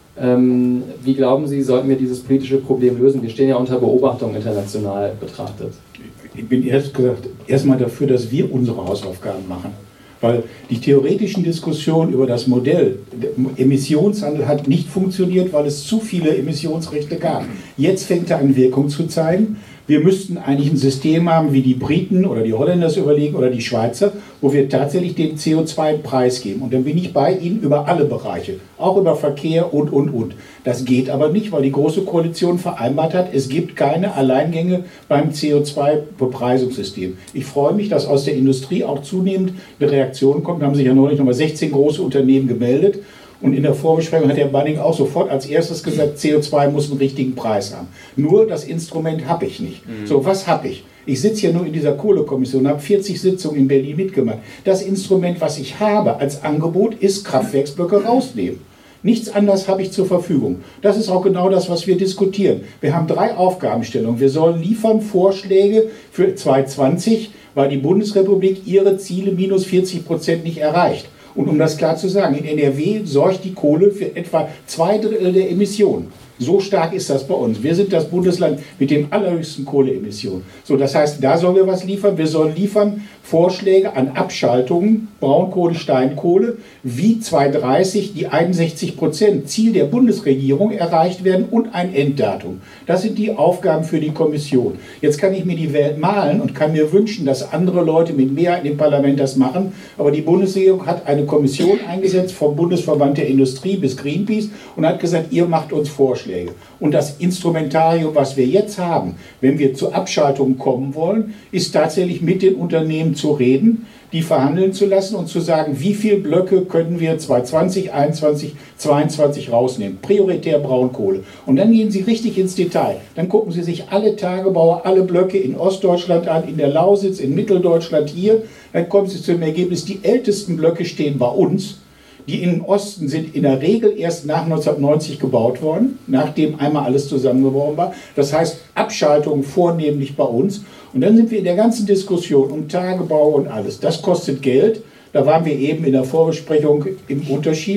Wie glauben Sie, sollten wir dieses politische Problem lösen? Wir stehen ja unter Beobachtung international betrachtet. Ich bin erstmal dafür, dass wir unsere Hausaufgaben machen. Weil die theoretischen Diskussionen über das Modell, der Emissionshandel hat nicht funktioniert, weil es zu viele Emissionsrechte gab. Jetzt fängt er an, Wirkung zu zeigen. Wir müssten eigentlich ein System haben, wie die Briten oder die Holländer es überlegen oder die Schweizer, wo wir tatsächlich den CO2-Preis geben. Und dann bin ich bei Ihnen über alle Bereiche, auch über Verkehr und. Das geht aber nicht, weil die Große Koalition vereinbart hat, es gibt keine Alleingänge beim CO2-Bepreisungssystem. Ich freue mich, dass aus der Industrie auch zunehmend eine Reaktion kommt. Da haben sich ja neulich nochmal 16 große Unternehmen gemeldet. Und in der Vorbesprechung hat Herr Banning auch sofort als erstes gesagt, CO2 muss einen richtigen Preis haben. Nur das Instrument habe ich nicht. So, was habe ich? Ich sitze ja nur in dieser Kohlekommission, habe 40 Sitzungen in Berlin mitgemacht. Das Instrument, was ich habe als Angebot, ist Kraftwerksblöcke rausnehmen. Nichts anderes habe ich zur Verfügung. Das ist auch genau das, was wir diskutieren. Wir haben 3 Aufgabenstellungen. Wir sollen liefern Vorschläge für 2020, weil die Bundesrepublik ihre Ziele minus 40% nicht erreicht. Und um das klar zu sagen, in NRW sorgt die Kohle für etwa 2/3 der Emissionen. So stark ist das bei uns. Wir sind das Bundesland mit den allerhöchsten Kohleemissionen. So, das heißt, da sollen wir was liefern. Wir sollen liefern Vorschläge an Abschaltungen, Braunkohle, Steinkohle, wie 2030 die 61% Ziel der Bundesregierung erreicht werden und ein Enddatum. Das sind die Aufgaben für die Kommission. Jetzt kann ich mir die Welt malen und kann mir wünschen, dass andere Leute mit Mehrheit im Parlament das machen. Aber die Bundesregierung hat eine Kommission eingesetzt, vom Bundesverband der Industrie bis Greenpeace, und hat gesagt, ihr macht uns Vorschläge. Und das Instrumentarium, was wir jetzt haben, wenn wir zur Abschaltung kommen wollen, ist tatsächlich mit den Unternehmen zu reden, die verhandeln zu lassen und zu sagen, wie viele Blöcke können wir 2020, 2021, 2022 rausnehmen. Prioritär Braunkohle. Und dann gehen Sie richtig ins Detail. Dann gucken Sie sich alle Tagebauer, alle Blöcke in Ostdeutschland an, in der Lausitz, in Mitteldeutschland hier. Dann kommen Sie zu dem Ergebnis, die ältesten Blöcke stehen bei uns. Die im Osten sind in der Regel erst nach 1990 gebaut worden, nachdem einmal alles zusammengeworfen war. Das heißt, Abschaltungen vornehmlich bei uns. Und dann sind wir in der ganzen Diskussion um Tagebau und alles. Das kostet Geld. Da waren wir eben in der Vorbesprechung im Unterschied.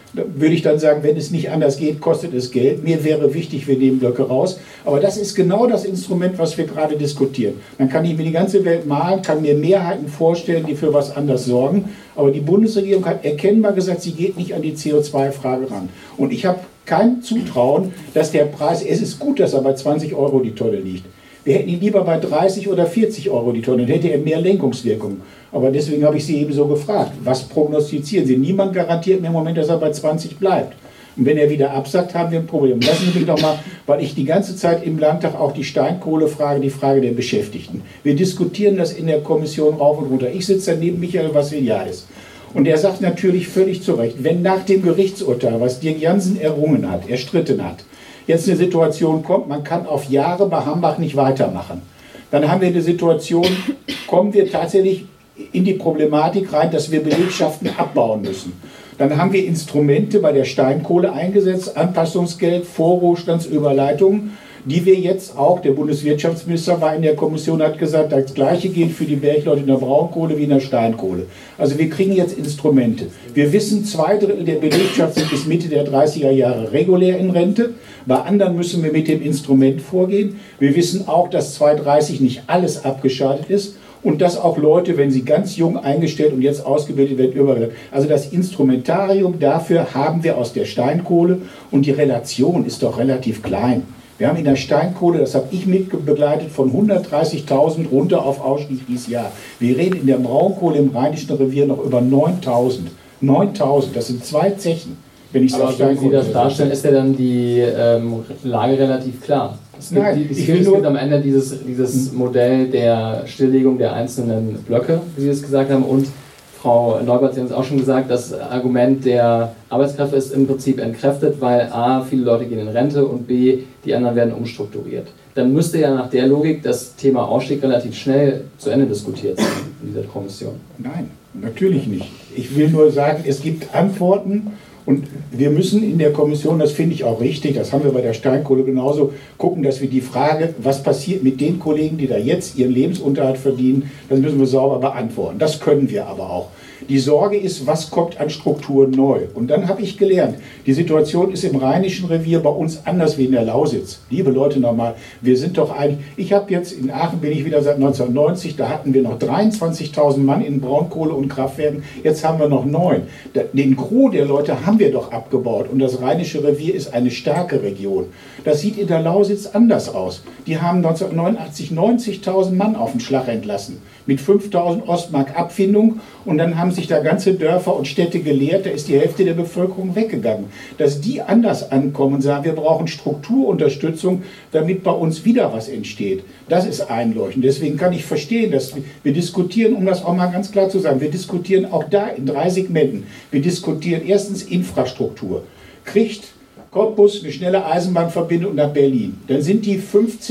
Da würde ich dann sagen, wenn es nicht anders geht, kostet es Geld. Mir wäre wichtig, wir nehmen Blöcke raus. Aber das ist genau das Instrument, was wir gerade diskutieren. Dann kann ich mir die ganze Welt malen, kann mir Mehrheiten vorstellen, die für was anderes sorgen. Aber die Bundesregierung hat erkennbar gesagt, sie geht nicht an die CO2-Frage ran. Und ich habe kein Zutrauen, dass der Preis, es ist gut, dass er bei 20 Euro die Tonne liegt. Wir hätten ihn lieber bei 30 oder 40 Euro die Tonne, dann hätte er mehr Lenkungswirkung. Aber deswegen habe ich Sie eben so gefragt, was prognostizieren Sie? Niemand garantiert mir im Moment, dass er bei 20 bleibt. Und wenn er wieder absackt, haben wir ein Problem. Lassen Sie mich nochmal, weil ich die ganze Zeit im Landtag auch die Steinkohlefrage, die Frage der Beschäftigten. Wir diskutieren das in der Kommission rauf und runter. Ich sitze daneben Michael Vassiliadis. Und er sagt natürlich völlig zu Recht, wenn nach dem Gerichtsurteil, was Dirk Jansen erstritten hat, jetzt eine Situation kommt, man kann auf Jahre bei Hambach nicht weitermachen, dann haben wir eine Situation, kommen wir tatsächlich in die Problematik rein, dass wir Belegschaften abbauen müssen. Dann haben wir Instrumente bei der Steinkohle eingesetzt, Anpassungsgeld, Vorruhestandsüberleitungen, die wir jetzt auch, der Bundeswirtschaftsminister war in der Kommission, hat gesagt, das Gleiche gilt für die Bergleute in der Braunkohle wie in der Steinkohle. Also wir kriegen jetzt Instrumente. Wir wissen, 2/3 der Belegschaft sind bis Mitte der 30er Jahre regulär in Rente. Bei anderen müssen wir mit dem Instrument vorgehen. Wir wissen auch, dass 2030 nicht alles abgeschaltet ist. Und dass auch Leute, wenn sie ganz jung eingestellt und jetzt ausgebildet werden, übergeleitet. Also das Instrumentarium dafür haben wir aus der Steinkohle und die Relation ist doch relativ klein. Wir haben in der Steinkohle, das habe ich mitbegleitet, von 130.000 runter auf Ausstieg dieses Jahr. Wir reden in der Braunkohle im Rheinischen Revier noch über 9.000. 9.000, das sind 2 Zechen. Wenn ich aber wenn Sie das darstellen, ist ja dann die Lage relativ klar. Es gibt am Ende dieses Modell der Stilllegung der einzelnen Blöcke, wie Sie es gesagt haben, und Frau Neubert, Sie haben es auch schon gesagt, das Argument der Arbeitskräfte ist im Prinzip entkräftet, weil a, viele Leute gehen in Rente und b, die anderen werden umstrukturiert. Dann müsste ja nach der Logik das Thema Ausstieg relativ schnell zu Ende diskutiert sein in dieser Kommission. Nein, natürlich nicht. Ich will nur sagen, es gibt Antworten. Und wir müssen in der Kommission, das finde ich auch richtig, das haben wir bei der Steinkohle genauso, gucken, dass wir die Frage, was passiert mit den Kollegen, die da jetzt ihren Lebensunterhalt verdienen, das müssen wir sauber beantworten. Das können wir aber auch. Die Sorge ist, was kommt an Strukturen neu? Und dann habe ich gelernt, die Situation ist im Rheinischen Revier bei uns anders wie in der Lausitz. Liebe Leute, nochmal, wir sind doch eigentlich, ich habe jetzt in Aachen, bin ich wieder seit 1990, da hatten wir noch 23.000 Mann in Braunkohle und Kraftwerken, jetzt haben wir noch 9. Den Gros der Leute haben wir doch abgebaut und das Rheinische Revier ist eine starke Region. Das sieht in der Lausitz anders aus. Die haben 1989 90.000 Mann auf den Schlag entlassen, mit 5.000 Ostmark Abfindung, und dann haben sich da ganze Dörfer und Städte geleert, da ist die Hälfte der Bevölkerung weggegangen. Dass die anders ankommen und sagen, wir brauchen Strukturunterstützung, damit bei uns wieder was entsteht, das ist einleuchtend. Deswegen kann ich verstehen, dass wir diskutieren, um das auch mal ganz klar zu sagen, wir diskutieren auch da in 3 Segmenten. Wir diskutieren erstens Infrastruktur. Kriegt Cottbus eine schnelle Eisenbahnverbindung nach Berlin, dann sind die in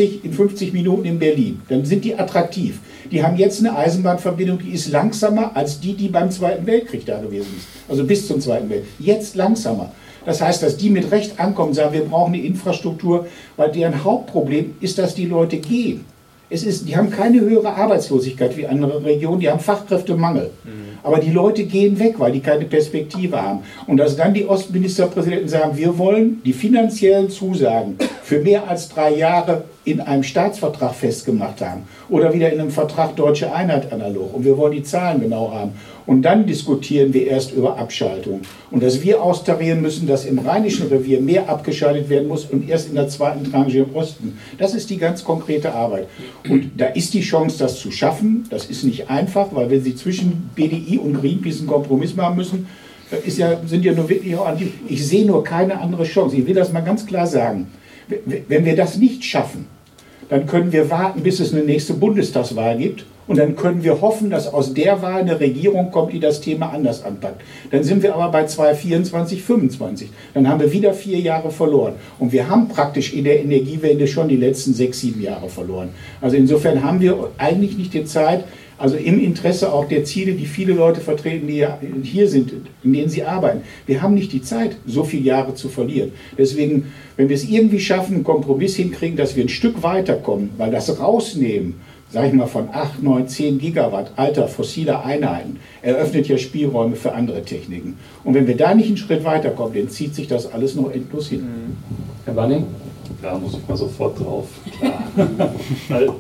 50 Minuten in Berlin, dann sind die attraktiv. Die haben jetzt eine Eisenbahnverbindung, die ist langsamer als die beim Zweiten Weltkrieg da gewesen ist, also bis zum Zweiten Weltkrieg, jetzt langsamer. Das heißt, dass die mit Recht ankommen und sagen, wir brauchen eine Infrastruktur, weil deren Hauptproblem ist, dass die Leute gehen. Die haben keine höhere Arbeitslosigkeit wie andere Regionen, die haben Fachkräftemangel. Aber die Leute gehen weg, weil die keine Perspektive haben. Und dass dann die Ostministerpräsidenten sagen, wir wollen die finanziellen Zusagen für mehr als 3 Jahre in einem Staatsvertrag festgemacht haben oder wieder in einem Vertrag Deutsche Einheit analog. Und wir wollen die Zahlen genau haben. Und dann diskutieren wir erst über Abschaltung. Und dass wir austarieren müssen, dass im Rheinischen Revier mehr abgeschaltet werden muss und erst in der 2. Tranche im Osten. Das ist die ganz konkrete Arbeit. Und da ist die Chance, das zu schaffen. Das ist nicht einfach, weil wenn Sie zwischen BDI und Greenpeace einen Kompromiss machen müssen, sind ja nur wirklich auch ich sehe nur keine andere Chance. Ich will das mal ganz klar sagen. Wenn wir das nicht schaffen, dann können wir warten, bis es eine nächste Bundestagswahl gibt. Und dann können wir hoffen, dass aus der Wahl eine Regierung kommt, die das Thema anders anpackt. Dann sind wir aber bei 2024, 2025. Dann haben wir wieder 4 Jahre verloren. Und wir haben praktisch in der Energiewende schon die letzten 6, 7 Jahre verloren. Also insofern haben wir eigentlich nicht die Zeit, also im Interesse auch der Ziele, die viele Leute vertreten, die hier sind, in denen sie arbeiten. Wir haben nicht die Zeit, so viele Jahre zu verlieren. Deswegen, wenn wir es irgendwie schaffen, einen Kompromiss hinkriegen, dass wir ein Stück weiterkommen, weil das Rausnehmen sage ich mal, von 8, 9, 10 Gigawatt alter fossiler Einheiten, eröffnet ja Spielräume für andere Techniken. Und wenn wir da nicht einen Schritt weiterkommen, dann zieht sich das alles noch endlos hin. Herr Banning? Da muss ich mal sofort drauf. Weil,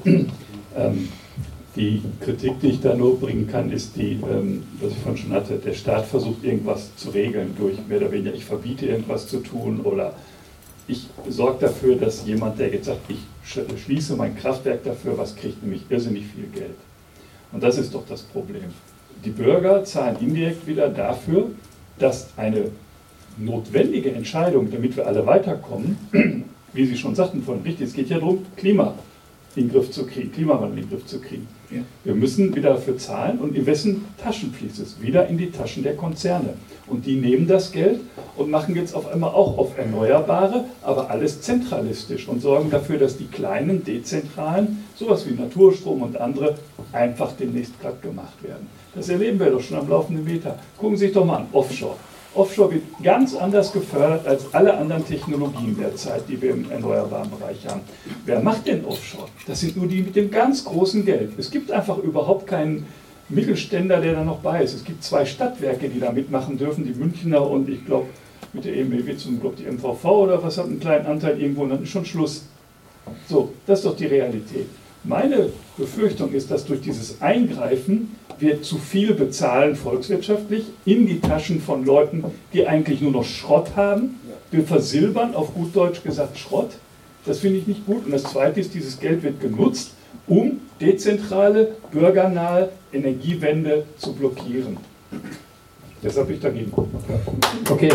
die Kritik, die ich da nur bringen kann, ist die, was ich vorhin schon hatte, der Staat versucht irgendwas zu regeln durch mehr oder weniger, ich verbiete irgendwas zu tun oder ich sorge dafür, dass jemand, der jetzt sagt, ich schließe mein Kraftwerk dafür, was kriegt nämlich irrsinnig viel Geld. Und das ist doch das Problem. Die Bürger zahlen indirekt wieder dafür, dass eine notwendige Entscheidung, damit wir alle weiterkommen, wie Sie schon sagten vorhin, richtig, es geht ja darum, Klimawandel in den Griff zu kriegen. Ja. Wir müssen wieder dafür zahlen und in wessen Taschen fließt es? Wieder in die Taschen der Konzerne. Und die nehmen das Geld und machen jetzt auf einmal auch auf Erneuerbare, aber alles zentralistisch und sorgen dafür, dass die kleinen, dezentralen, sowas wie Naturstrom und andere, einfach demnächst glatt gemacht werden. Das erleben wir doch schon am laufenden Meter. Gucken Sie sich doch mal an, Offshore. Offshore wird ganz anders gefördert als alle anderen Technologien derzeit, die wir im erneuerbaren Bereich haben. Wer macht denn Offshore? Das sind nur die mit dem ganz großen Geld. Es gibt einfach überhaupt keinen Mittelständler, der da noch bei ist. Es gibt 2 Stadtwerke, die da mitmachen dürfen, die Münchner und ich glaube mit der EMBW zum Glück die MVV oder was hat einen kleinen Anteil irgendwo und dann ist schon Schluss. So, das ist doch die Realität. Meine Befürchtung ist, dass durch dieses Eingreifen wir zu viel bezahlen volkswirtschaftlich in die Taschen von Leuten, die eigentlich nur noch Schrott haben. Wir versilbern, auf gut Deutsch gesagt, Schrott. Das finde ich nicht gut. Und das Zweite ist, dieses Geld wird genutzt, um dezentrale, bürgernahe Energiewende zu blockieren. Deshalb bin ich dagegen. Okay.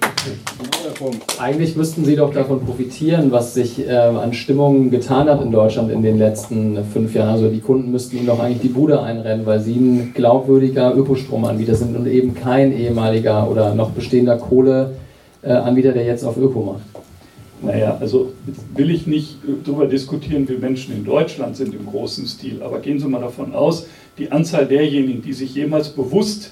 Eigentlich müssten Sie doch davon profitieren, was sich an Stimmung getan hat in Deutschland in den letzten 5 Jahren. Also die Kunden müssten Ihnen doch eigentlich die Bude einrennen, weil Sie ein glaubwürdiger Ökostromanbieter sind und eben kein ehemaliger oder noch bestehender Kohleanbieter, der jetzt auf Öko macht. Naja, also will ich nicht darüber diskutieren, wie Menschen in Deutschland sind im großen Stil, aber gehen Sie mal davon aus, die Anzahl derjenigen, die sich jemals bewusst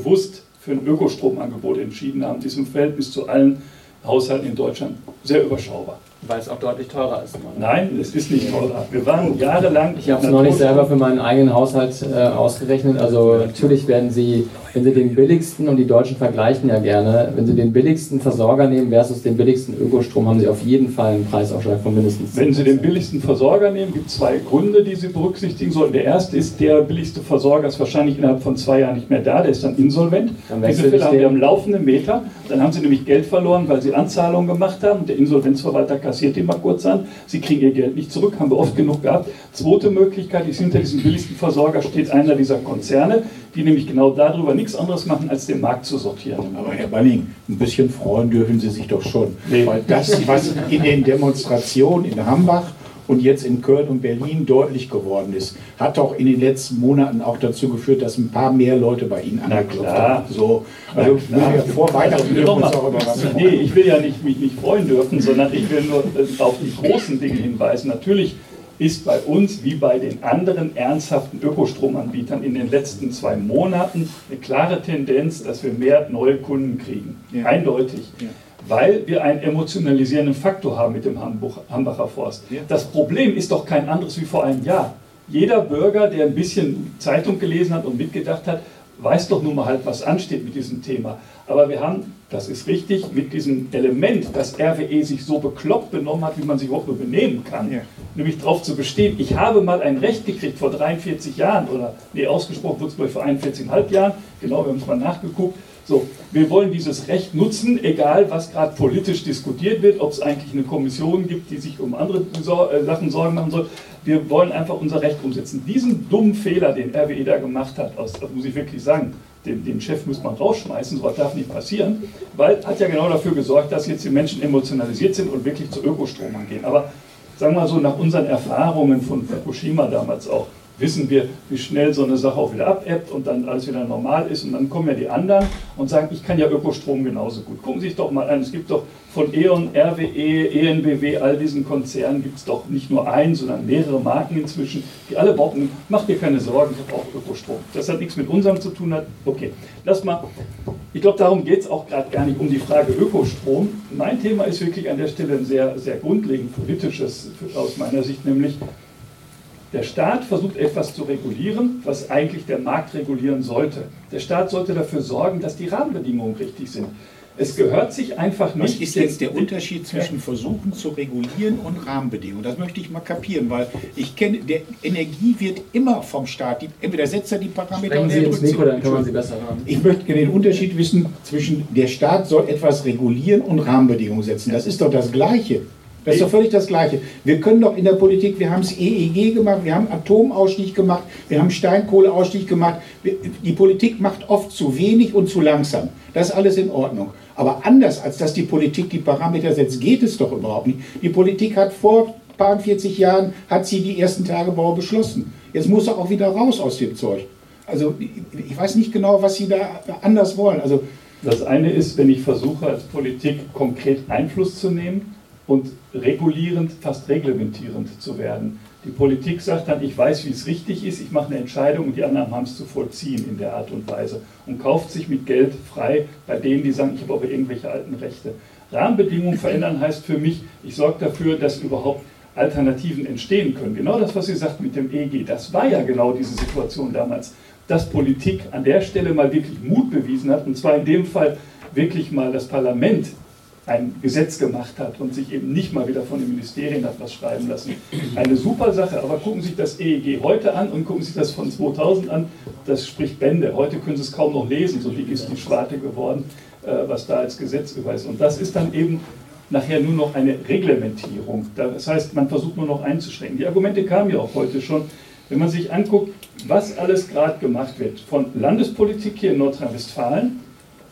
für ein Ökostromangebot entschieden haben, ist im Verhältnis zu allen Haushalten in Deutschland sehr überschaubar. Weil es auch deutlich teurer ist. Nein, es ist nicht teurer. Wir waren jahrelang... Ich habe es noch nicht selber für meinen eigenen Haushalt ausgerechnet. Also natürlich werden Sie, wenn Sie den billigsten, und die Deutschen vergleichen ja gerne, wenn Sie den billigsten Versorger nehmen versus den billigsten Ökostrom, haben Sie auf jeden Fall einen Preisaufschlag von mindestens 10%. Wenn Sie den billigsten Versorger nehmen, gibt es 2 Gründe, die Sie berücksichtigen sollten. Der erste ist, der billigste Versorger ist wahrscheinlich innerhalb von 2 Jahren nicht mehr da, der ist dann insolvent. Diese Fälle haben wir am laufenden Meter. Dann haben Sie nämlich Geld verloren, weil Sie Anzahlungen gemacht haben und der Insolvenzverwalter kassiert die mal kurz an. Sie kriegen Ihr Geld nicht zurück, haben wir oft genug gehabt. Zweite Möglichkeit ist, hinter diesem billigsten Versorger steht einer dieser Konzerne, die nämlich genau darüber nichts anderes machen, als den Markt zu sortieren. Aber Herr Banning, ein bisschen freuen dürfen Sie sich doch schon. Nee. Weil das, was in den Demonstrationen in Hambach und jetzt in Köln und Berlin deutlich geworden ist, hat auch in den letzten Monaten auch dazu geführt, dass ein paar mehr Leute bei Ihnen angeklopft haben. So, also wir vor Weihnachten dürfen uns auch überraschen. Nee, ich will ja mich nicht freuen dürfen, sondern ich will nur auf die großen Dinge hinweisen. Natürlich ist bei uns wie bei den anderen ernsthaften Ökostromanbietern in den letzten 2 Monaten eine klare Tendenz, dass wir mehr neue Kunden kriegen. Ja. Eindeutig. Ja. Weil wir einen emotionalisierenden Faktor haben mit dem Hambacher Forst. Ja. Das Problem ist doch kein anderes wie vor einem Jahr. Jeder Bürger, der ein bisschen Zeitung gelesen hat und mitgedacht hat, weiß doch nun mal halt, was ansteht mit diesem Thema. Aber wir haben, das ist richtig, mit diesem Element, dass RWE sich so bekloppt benommen hat, wie man sich überhaupt nur benehmen kann, ja. Nämlich darauf zu bestehen, ich habe mal ein Recht gekriegt vor 43 Jahren, oder nee, ausgesprochen wurde es vor 41,5 Jahren, genau, wir haben es mal nachgeguckt. So, wir wollen dieses Recht nutzen, egal was gerade politisch diskutiert wird, ob es eigentlich eine Kommission gibt, die sich um andere Sachen Sorgen machen soll. Wir wollen einfach unser Recht umsetzen. Diesen dummen Fehler, den RWE da gemacht hat, das muss ich wirklich sagen, den Chef muss man rausschmeißen, sowas darf nicht passieren, weil hat ja genau dafür gesorgt, dass jetzt die Menschen emotionalisiert sind und wirklich zu Ökostromern gehen. Aber sagen wir mal so, nach unseren Erfahrungen von Fukushima damals auch, wissen wir, wie schnell so eine Sache auch wieder abebbt und dann alles wieder normal ist. Und dann kommen ja die anderen und sagen, ich kann ja Ökostrom genauso gut. Gucken Sie sich doch mal an, es gibt doch von E.ON, RWE, ENBW, all diesen Konzernen gibt es doch nicht nur einen, sondern mehrere Marken inzwischen, die alle behaupten, macht dir keine Sorgen, ich habe auch Ökostrom. Das hat nichts mit unserem zu tun. Okay, lass mal. Ich glaube, darum geht es auch gerade gar nicht um die Frage Ökostrom. Mein Thema ist wirklich an der Stelle ein sehr, sehr grundlegend politisches aus meiner Sicht, nämlich Der Staat versucht etwas zu regulieren, was eigentlich der Markt regulieren sollte. Der Staat sollte dafür sorgen, dass die Rahmenbedingungen richtig sind. Es gehört sich einfach nicht... Was ist jetzt der Unterschied zwischen Versuchen zu regulieren und Rahmenbedingungen? Das möchte ich mal kapieren, weil ich kenne, der Energie wird immer vom Staat, entweder setzt er die Parameter... Sprechen Sie ins Mikro, dann kann man sie besser hören. Ich möchte den Unterschied wissen zwischen, der Staat soll etwas regulieren und Rahmenbedingungen setzen. Das ist doch das Gleiche. Das ist doch völlig das Gleiche. Wir können doch in der Politik, wir haben das EEG gemacht, wir haben Atomausstieg gemacht, wir haben Steinkohleausstieg gemacht. Die Politik macht oft zu wenig und zu langsam. Das ist alles in Ordnung. Aber anders als dass die Politik die Parameter setzt, geht es doch überhaupt nicht. Die Politik hat vor ein paar 40 Jahren, hat sie die ersten Tagebau beschlossen. Jetzt muss er auch wieder raus aus dem Zeug. Also ich weiß nicht genau, was Sie da anders wollen. Also, das eine ist, wenn ich versuche, als Politik konkret Einfluss zu nehmen und regulierend, fast reglementierend zu werden. Die Politik sagt dann, ich weiß, wie es richtig ist, ich mache eine Entscheidung und die anderen haben es zu vollziehen in der Art und Weise und kauft sich mit Geld frei bei denen, die sagen, ich habe aber irgendwelche alten Rechte. Rahmenbedingungen verändern heißt für mich, ich sorge dafür, dass überhaupt Alternativen entstehen können. Genau das, was Sie sagten mit dem EEG, das war ja genau diese Situation damals, dass Politik an der Stelle mal wirklich Mut bewiesen hat und zwar in dem Fall wirklich mal das Parlament ein Gesetz gemacht hat und sich eben nicht mal wieder von den Ministerien hat was schreiben lassen. Eine super Sache, aber gucken Sie sich das EEG heute an und gucken Sie sich das von 2000 an, das spricht Bände. Heute können Sie es kaum noch lesen, so dick ist die Schwarte geworden, was da als Gesetz ist. Und das ist dann eben nachher nur noch eine Reglementierung. Das heißt, man versucht nur noch einzuschränken. Die Argumente kamen ja auch heute schon. Wenn man sich anguckt, was alles gerade gemacht wird, von Landespolitik hier in Nordrhein-Westfalen,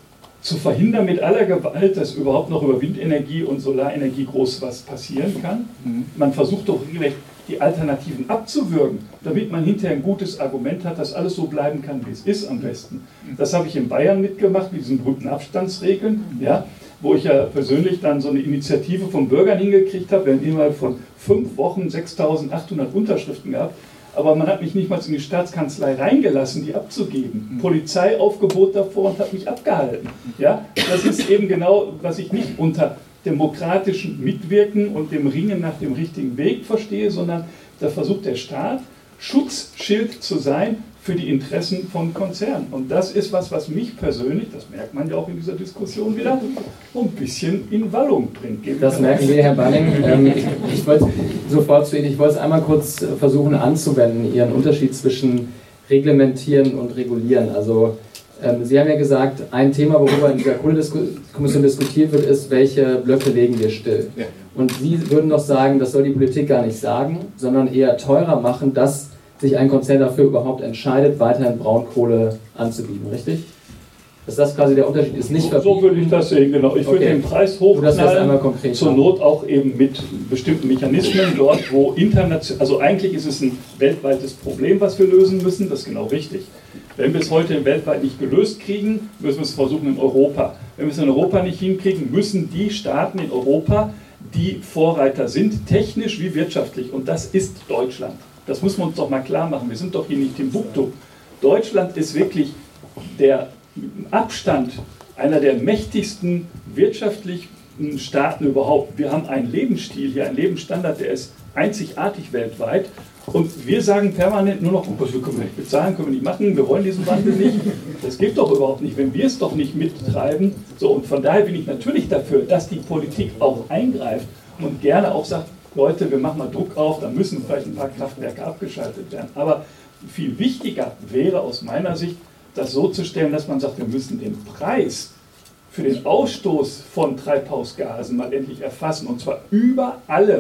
zu verhindern mit aller Gewalt, dass überhaupt noch über Windenergie und Solarenergie groß was passieren kann. Man versucht doch regelrecht, die Alternativen abzuwürgen, damit man hinterher ein gutes Argument hat, dass alles so bleiben kann, wie es ist am besten. Das habe ich in Bayern mitgemacht, mit diesen berühmten Abstandsregeln, ja, wo ich ja persönlich dann so eine Initiative von Bürgern hingekriegt habe. Wir haben innerhalb von 5 Wochen 6.800 Unterschriften gehabt. Aber man hat mich nicht mal in die Staatskanzlei reingelassen, die abzugeben. Polizeiaufgebot davor und hat mich abgehalten. Ja? Das ist eben genau, was ich nicht unter demokratischem Mitwirken und dem Ringen nach dem richtigen Weg verstehe, sondern da versucht der Staat, Schutzschild zu sein für die Interessen von Konzernen. Und das ist was mich persönlich, das merkt man ja auch in dieser Diskussion wieder, ein bisschen in Wallung bringt. Das merken wir, Herr Banning. Ich wollte sofort zu Ihnen, ich wollte es einmal kurz versuchen anzuwenden, Ihren Unterschied zwischen reglementieren und regulieren. Also Sie haben ja gesagt, ein Thema, worüber in dieser Kohlekommission diskutiert wird, ist, welche Blöcke legen wir still. Ja. Und Sie würden doch sagen, das soll die Politik gar nicht sagen, sondern eher teurer machen, dass sich ein Konzern dafür überhaupt entscheidet, weiterhin Braunkohle anzubieten, richtig? Dass das quasi der Unterschied ist, nicht verbieten. So würde ich das sehen, genau. Ich würde den Preis hochknallen, zur Not auch eben mit bestimmten Mechanismen dort, wo international, also eigentlich ist es ein weltweites Problem, was wir lösen müssen, das ist genau richtig. Wenn wir es heute weltweit nicht gelöst kriegen, müssen wir es versuchen in Europa. Wenn wir es in Europa nicht hinkriegen, müssen die Staaten in Europa, die Vorreiter sind, technisch wie wirtschaftlich, und das ist Deutschland. Das muss man uns doch mal klar machen. Wir sind doch hier nicht Timbuktu. Deutschland ist wirklich der Abstand einer der mächtigsten wirtschaftlichen Staaten überhaupt. Wir haben einen Lebensstil hier, einen Lebensstandard, der ist einzigartig weltweit. Und wir sagen permanent nur noch, wir können wir nicht bezahlen, können wir nicht machen, wir wollen diesen Wandel nicht. Das geht doch überhaupt nicht, wenn wir es doch nicht mittreiben. So, und von daher bin ich natürlich dafür, dass die Politik auch eingreift und gerne auch sagt, Leute, wir machen mal Druck auf, dann müssen vielleicht ein paar Kraftwerke abgeschaltet werden. Aber viel wichtiger wäre aus meiner Sicht, das so zu stellen, dass man sagt, wir müssen den Preis für den Ausstoß von Treibhausgasen mal endlich erfassen. Und zwar über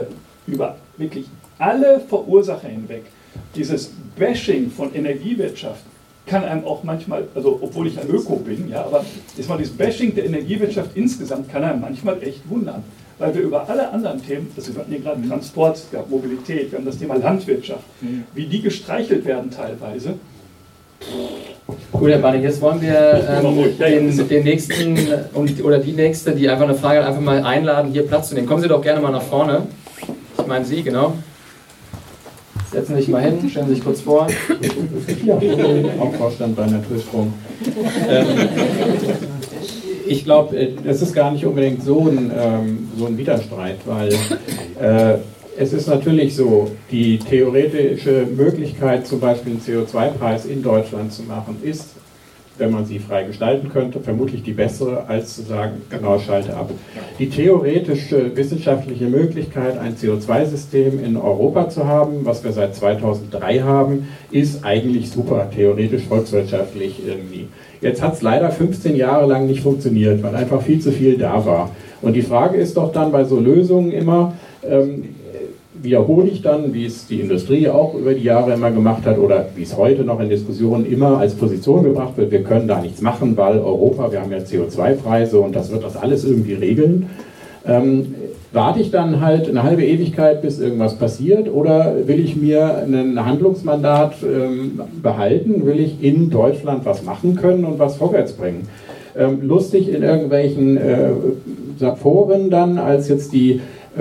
wirklich alle Verursacher hinweg. Dieses Bashing von Energiewirtschaft kann einem auch manchmal, also obwohl ich ein Öko bin, ja, aber dieses Bashing der Energiewirtschaft insgesamt kann einem manchmal echt wundern. Weil wir über alle anderen Themen, also wir hatten hier gerade Transport, es gab Mobilität, wir haben das Thema Landwirtschaft, wie die gestreichelt werden teilweise. Gut, Herr Banning, jetzt wollen wir den nächsten oder die nächste, die einfach eine Frage hat, einfach mal einladen, hier Platz zu nehmen. Kommen Sie doch gerne mal nach vorne. Ich meine Sie, genau. Setzen Sie sich mal hin, stellen Sie sich kurz vor. Ja, auch Vorstand bei Naturstrom. Ich glaube, das ist gar nicht unbedingt so ein Widerstreit, weil es ist natürlich so, die theoretische Möglichkeit, zum Beispiel einen CO2-Preis in Deutschland zu machen, ist, wenn man sie frei gestalten könnte, vermutlich die bessere, als zu sagen, genau, schalte ab. Die theoretische wissenschaftliche Möglichkeit, ein CO2-System in Europa zu haben, was wir seit 2003 haben, ist eigentlich super, theoretisch, volkswirtschaftlich irgendwie. Jetzt hat es leider 15 Jahre lang nicht funktioniert, weil einfach viel zu viel da war. Und die Frage ist doch dann bei so Lösungen immer, wiederhole ich dann, wie es die Industrie auch über die Jahre immer gemacht hat oder wie es heute noch in Diskussionen immer als Position gebracht wird, wir können da nichts machen, weil Europa, wir haben ja CO2-Preise und das wird das alles irgendwie regeln. Warte ich dann halt eine halbe Ewigkeit, bis irgendwas passiert, oder will ich mir ein Handlungsmandat behalten, will ich in Deutschland was machen können und was vorwärts bringen? Lustig in irgendwelchen Foren dann, als jetzt die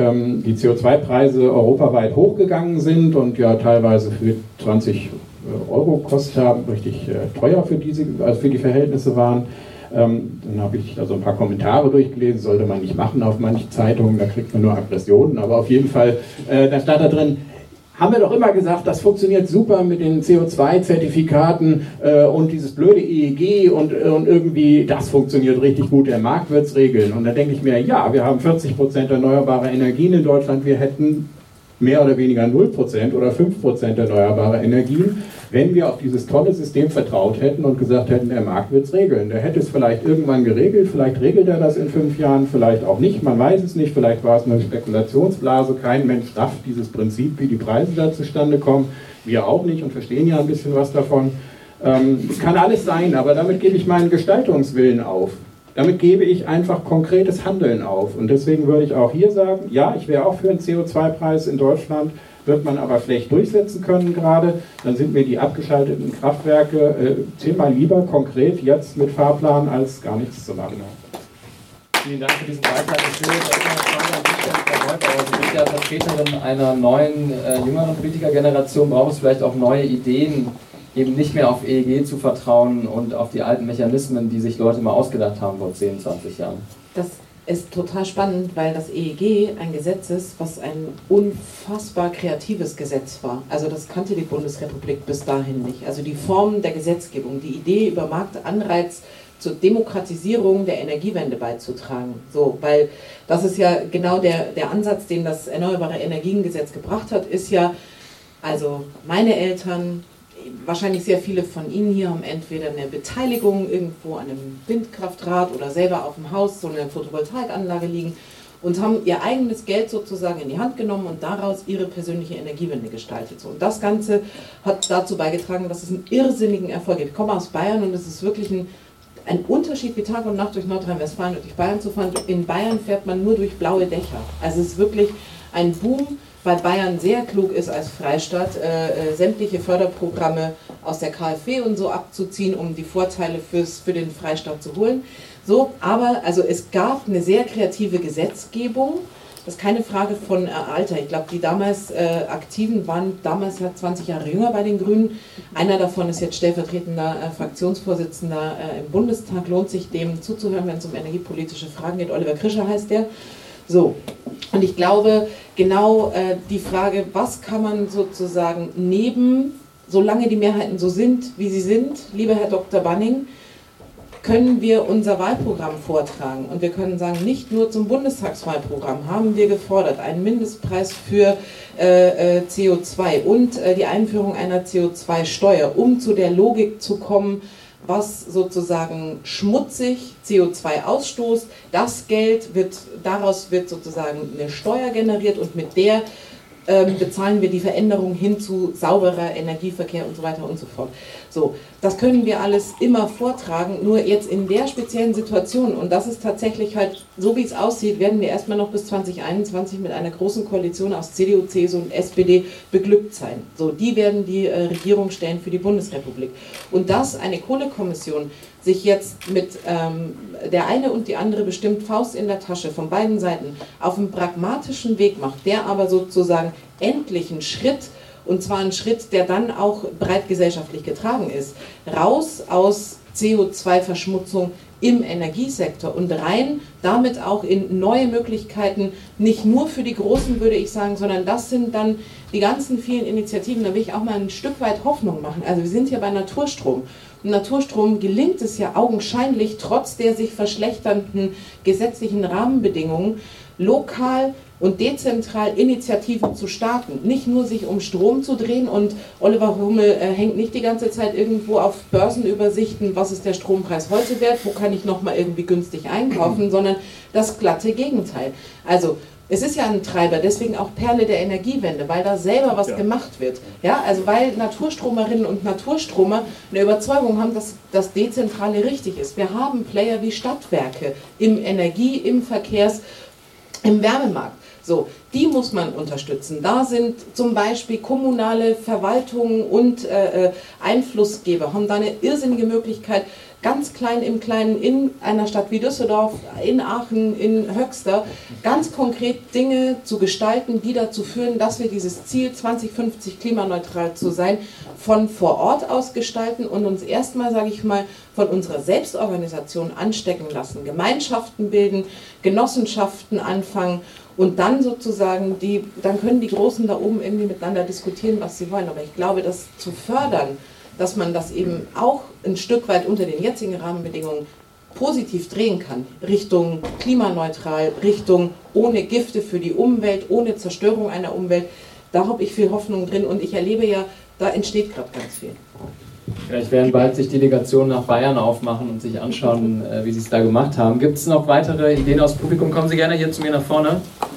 CO2-Preise europaweit hochgegangen sind und ja teilweise für 20 Euro gekostet haben, richtig teuer für die Verhältnisse waren. Dann habe ich da so ein paar Kommentare durchgelesen, sollte man nicht machen auf manchen Zeitungen, da kriegt man nur Aggressionen, aber auf jeden Fall, da stand da drin, haben wir doch immer gesagt, das funktioniert super mit den CO2-Zertifikaten und dieses blöde EEG und irgendwie, das funktioniert richtig gut, der Markt wird es regeln. Und da denke ich mir, ja, wir haben 40% erneuerbare Energien in Deutschland, wir hätten mehr oder weniger 0% oder 5% erneuerbare Energien, wenn wir auf dieses tolle System vertraut hätten und gesagt hätten, der Markt wird es regeln. Der hätte es vielleicht irgendwann geregelt, vielleicht regelt er das in 5 Jahren, vielleicht auch nicht, man weiß es nicht, vielleicht war es eine Spekulationsblase, kein Mensch rafft dieses Prinzip, wie die Preise da zustande kommen, wir auch nicht und verstehen ja ein bisschen was davon. Kann alles sein, aber damit gebe ich meinen Gestaltungswillen auf. Damit gebe ich einfach konkretes Handeln auf. Und deswegen würde ich auch hier sagen, ja, ich wäre auch für einen CO2-Preis in Deutschland, wird man aber schlecht durchsetzen können gerade. Dann sind mir die abgeschalteten Kraftwerke 10-mal lieber konkret jetzt mit Fahrplan, als gar nichts zu machen. Vielen Dank für diesen Beitrag. Ich will jetzt eine Frage an dich stellen, Frau Neubauer. Sie sind ja Vertreterin einer neuen, jüngeren Politikergeneration. Braucht es vielleicht auch neue Ideen, eben nicht mehr auf EEG zu vertrauen und auf die alten Mechanismen, die sich Leute mal ausgedacht haben vor 10, 20 Jahren? Das ist total spannend, weil das EEG ein Gesetz ist, was ein unfassbar kreatives Gesetz war. Also das kannte die Bundesrepublik bis dahin nicht. Also die Form der Gesetzgebung, die Idee über Marktanreiz zur Demokratisierung der Energiewende beizutragen. So, weil das ist ja genau der Ansatz, den das Erneuerbare Energiengesetz gebracht hat, ist ja, also meine Eltern, wahrscheinlich sehr viele von Ihnen hier haben entweder eine Beteiligung irgendwo an einem Windkraftrad oder selber auf dem Haus so eine Photovoltaikanlage liegen und haben ihr eigenes Geld sozusagen in die Hand genommen und daraus ihre persönliche Energiewende gestaltet. So, und das Ganze hat dazu beigetragen, dass es einen irrsinnigen Erfolg gibt. Ich komme aus Bayern und es ist wirklich ein Unterschied wie Tag und Nacht durch Nordrhein-Westfalen und durch Bayern zu fahren. In Bayern fährt man nur durch blaue Dächer. Also es ist wirklich ein Boom, weil Bayern sehr klug ist als Freistaat, sämtliche Förderprogramme aus der KfW und so abzuziehen, um die Vorteile für den Freistaat zu holen. So, aber also es gab eine sehr kreative Gesetzgebung. Das ist keine Frage von Alter. Ich glaube, die damals Aktiven waren damals ja 20 Jahre jünger bei den Grünen. Einer davon ist jetzt stellvertretender Fraktionsvorsitzender im Bundestag. Lohnt sich dem zuzuhören, wenn es um energiepolitische Fragen geht. Oliver Krischer heißt der. So, und ich glaube, genau die Frage, was kann man sozusagen solange die Mehrheiten so sind, wie sie sind, lieber Herr Dr. Banning, können wir unser Wahlprogramm vortragen. Und wir können sagen, nicht nur zum Bundestagswahlprogramm haben wir gefordert, einen Mindestpreis für CO2 und die Einführung einer CO2-Steuer, um zu der Logik zu kommen, was sozusagen schmutzig CO2 ausstoßt. Das Geld daraus wird sozusagen eine Steuer generiert und mit der bezahlen wir die Veränderung hin zu sauberer Energieverkehr und so weiter und so fort. So, das können wir alles immer vortragen, nur jetzt in der speziellen Situation, und das ist tatsächlich halt, so wie es aussieht, werden wir erstmal noch bis 2021 mit einer großen Koalition aus CDU, CSU und SPD beglückt sein. So, die werden die Regierung stellen für die Bundesrepublik. Und dass eine Kohlekommission sich jetzt mit der eine und die andere bestimmt Faust in der Tasche von beiden Seiten auf einen pragmatischen Weg macht, der aber sozusagen endlich einen Schritt Und zwar ein Schritt, der dann auch breit gesellschaftlich getragen ist. Raus aus CO2-Verschmutzung im Energiesektor und rein damit auch in neue Möglichkeiten, nicht nur für die Großen, würde ich sagen, sondern das sind dann die ganzen vielen Initiativen, da will ich auch mal ein Stück weit Hoffnung machen. Also wir sind hier bei Naturstrom. Und Naturstrom gelingt es ja augenscheinlich, trotz der sich verschlechternden gesetzlichen Rahmenbedingungen, lokal und dezentral Initiativen zu starten. Nicht nur sich um Strom zu drehen und Oliver Hummel hängt nicht die ganze Zeit irgendwo auf Börsenübersichten, was ist der Strompreis heute wert, wo kann ich nochmal irgendwie günstig einkaufen, sondern das glatte Gegenteil. Also es ist ja ein Treiber, deswegen auch Perle der Energiewende, weil da selber was gemacht wird. Ja, also weil Naturstromerinnen und Naturstromer eine Überzeugung haben, dass das Dezentrale richtig ist. Wir haben Player wie Stadtwerke im Energie-, im Verkehrs-, im Wärmemarkt. So, die muss man unterstützen. Da sind zum Beispiel kommunale Verwaltungen und Einflussgeber, haben da eine irrsinnige Möglichkeit, ganz klein im Kleinen in einer Stadt wie Düsseldorf, in Aachen, in Höxter, ganz konkret Dinge zu gestalten, die dazu führen, dass wir dieses Ziel 2050 klimaneutral zu sein, von vor Ort aus gestalten und uns erstmal, sage ich mal, von unserer Selbstorganisation anstecken lassen, Gemeinschaften bilden, Genossenschaften anfangen und dann sozusagen, dann können die Großen da oben irgendwie miteinander diskutieren, was sie wollen. Aber ich glaube, das zu fördern, dass man das eben auch ein Stück weit unter den jetzigen Rahmenbedingungen positiv drehen kann, Richtung klimaneutral, Richtung ohne Gifte für die Umwelt, ohne Zerstörung einer Umwelt, da habe ich viel Hoffnung drin und ich erlebe ja, da entsteht gerade ganz viel. Vielleicht werden bald sich Delegationen nach Bayern aufmachen und sich anschauen, wie sie es da gemacht haben. Gibt es noch weitere Ideen aus dem Publikum? Kommen Sie gerne hier zu mir nach vorne.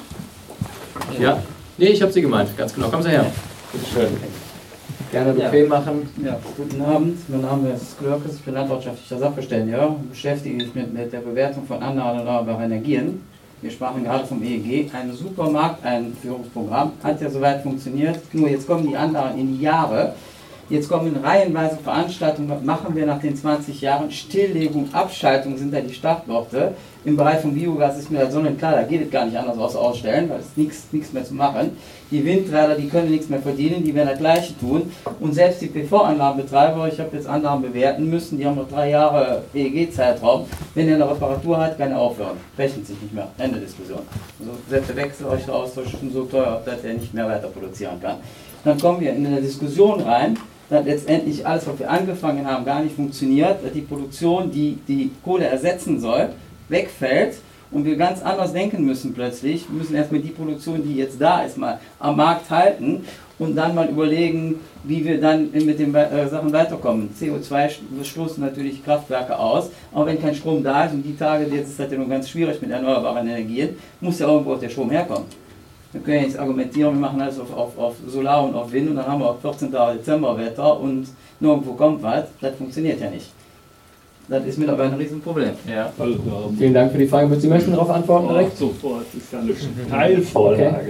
Ja? Nee, ich habe Sie gemeint, ganz genau. Kommen Sie her. Bitte schön. Gerne bequem machen. Ja, guten Abend. Mein Name ist Glörkes, ich bin landwirtschaftlicher Sachverständiger und beschäftige mich mit der Bewertung von anderen erneuerbaren Energien. Wir sprachen gerade vom EEG. Ein super Markteinführungsprogramm hat ja soweit funktioniert, nur jetzt kommen die anderen in die Jahre. Jetzt kommen reihenweise Veranstaltungen, was machen wir nach den 20 Jahren? Stilllegung, Abschaltung sind da die Startworte. Im Bereich von Biogas ist mir das sonnenklar, da geht es gar nicht anders außer ausstellen, weil es ist nichts mehr zu machen. Die Windräder, die können nichts mehr verdienen, die werden das Gleiche tun. Und selbst die PV-Anlagenbetreiber, ich habe jetzt Anlagen bewerten müssen, die haben noch 3 Jahre EEG-Zeitraum. Wenn er eine Reparatur hat, kann er aufhören. Rechnet sich nicht mehr. Ende Diskussion. Also selbst der Wechselaustausch ist schon so teuer, dass er nicht mehr weiter produzieren kann. Dann kommen wir in eine Diskussion rein, dass letztendlich alles, was wir angefangen haben, gar nicht funktioniert, dass die Produktion, die die Kohle ersetzen soll, wegfällt und wir ganz anders denken müssen plötzlich. Wir müssen erstmal die Produktion, die jetzt da ist, mal am Markt halten und dann mal überlegen, wie wir dann mit den Sachen weiterkommen. CO2 stoßen natürlich Kraftwerke aus, aber wenn kein Strom da ist und die Tage, jetzt ist das ja nur ganz schwierig mit erneuerbaren Energien, muss ja irgendwo auch der Strom herkommen. Wir können jetzt argumentieren, wir machen alles auf Solar und auf Wind und dann haben wir 14. Dezemberwetter und nirgendwo kommt was. Das funktioniert ja nicht. Das ist mittlerweile ein Riesenproblem. Ja. Also, vielen Dank für die Frage. Sie möchten darauf antworten direkt? Sofort, das ist ja eine Teilvorlage.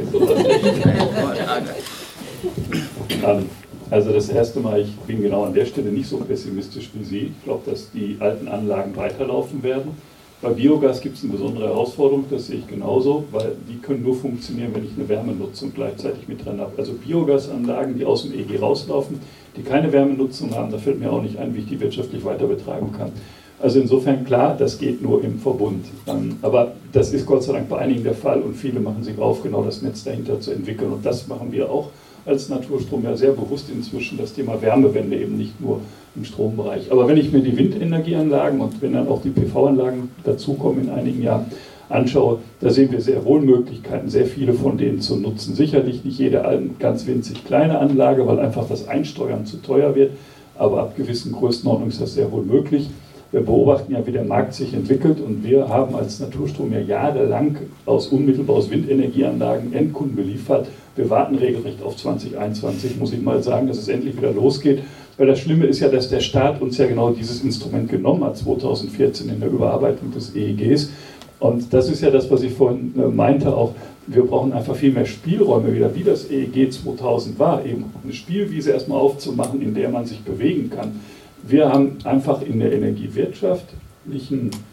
Okay. Also das erste Mal, ich bin genau an der Stelle nicht so pessimistisch wie Sie. Ich glaube, dass die alten Anlagen weiterlaufen werden. Bei Biogas gibt es eine besondere Herausforderung, das sehe ich genauso, weil die können nur funktionieren, wenn ich eine Wärmenutzung gleichzeitig mit drin habe. Also Biogasanlagen, die aus dem EEG rauslaufen, die keine Wärmenutzung haben, da fällt mir auch nicht ein, wie ich die wirtschaftlich weiter betreiben kann. Also insofern klar, das geht nur im Verbund. Aber das ist Gott sei Dank bei einigen der Fall und viele machen sich auf, genau das Netz dahinter zu entwickeln. Und das machen wir auch als Naturstrom ja sehr bewusst inzwischen, das Thema Wärmewende eben nicht nur im Strombereich. Aber wenn ich mir die Windenergieanlagen und wenn dann auch die PV-Anlagen dazukommen in einigen Jahren anschaue, da sehen wir sehr wohl Möglichkeiten, sehr viele von denen zu nutzen. Sicherlich nicht jede ganz winzig kleine Anlage, weil einfach das Einsteuern zu teuer wird, aber ab gewissen Größenordnungen ist das sehr wohl möglich. Wir beobachten ja, wie der Markt sich entwickelt und wir haben als Naturstrom ja jahrelang unmittelbar aus Windenergieanlagen Endkunden beliefert. Wir warten regelrecht auf 2021, muss ich mal sagen, dass es endlich wieder losgeht. Weil das Schlimme ist ja, dass der Staat uns ja genau dieses Instrument genommen hat, 2014 in der Überarbeitung des EEGs. Und das ist ja das, was ich vorhin meinte, auch wir brauchen einfach viel mehr Spielräume wieder, wie das EEG 2000 war, eben eine Spielwiese erstmal aufzumachen, in der man sich bewegen kann. Wir haben einfach in der energiewirtschaftlichen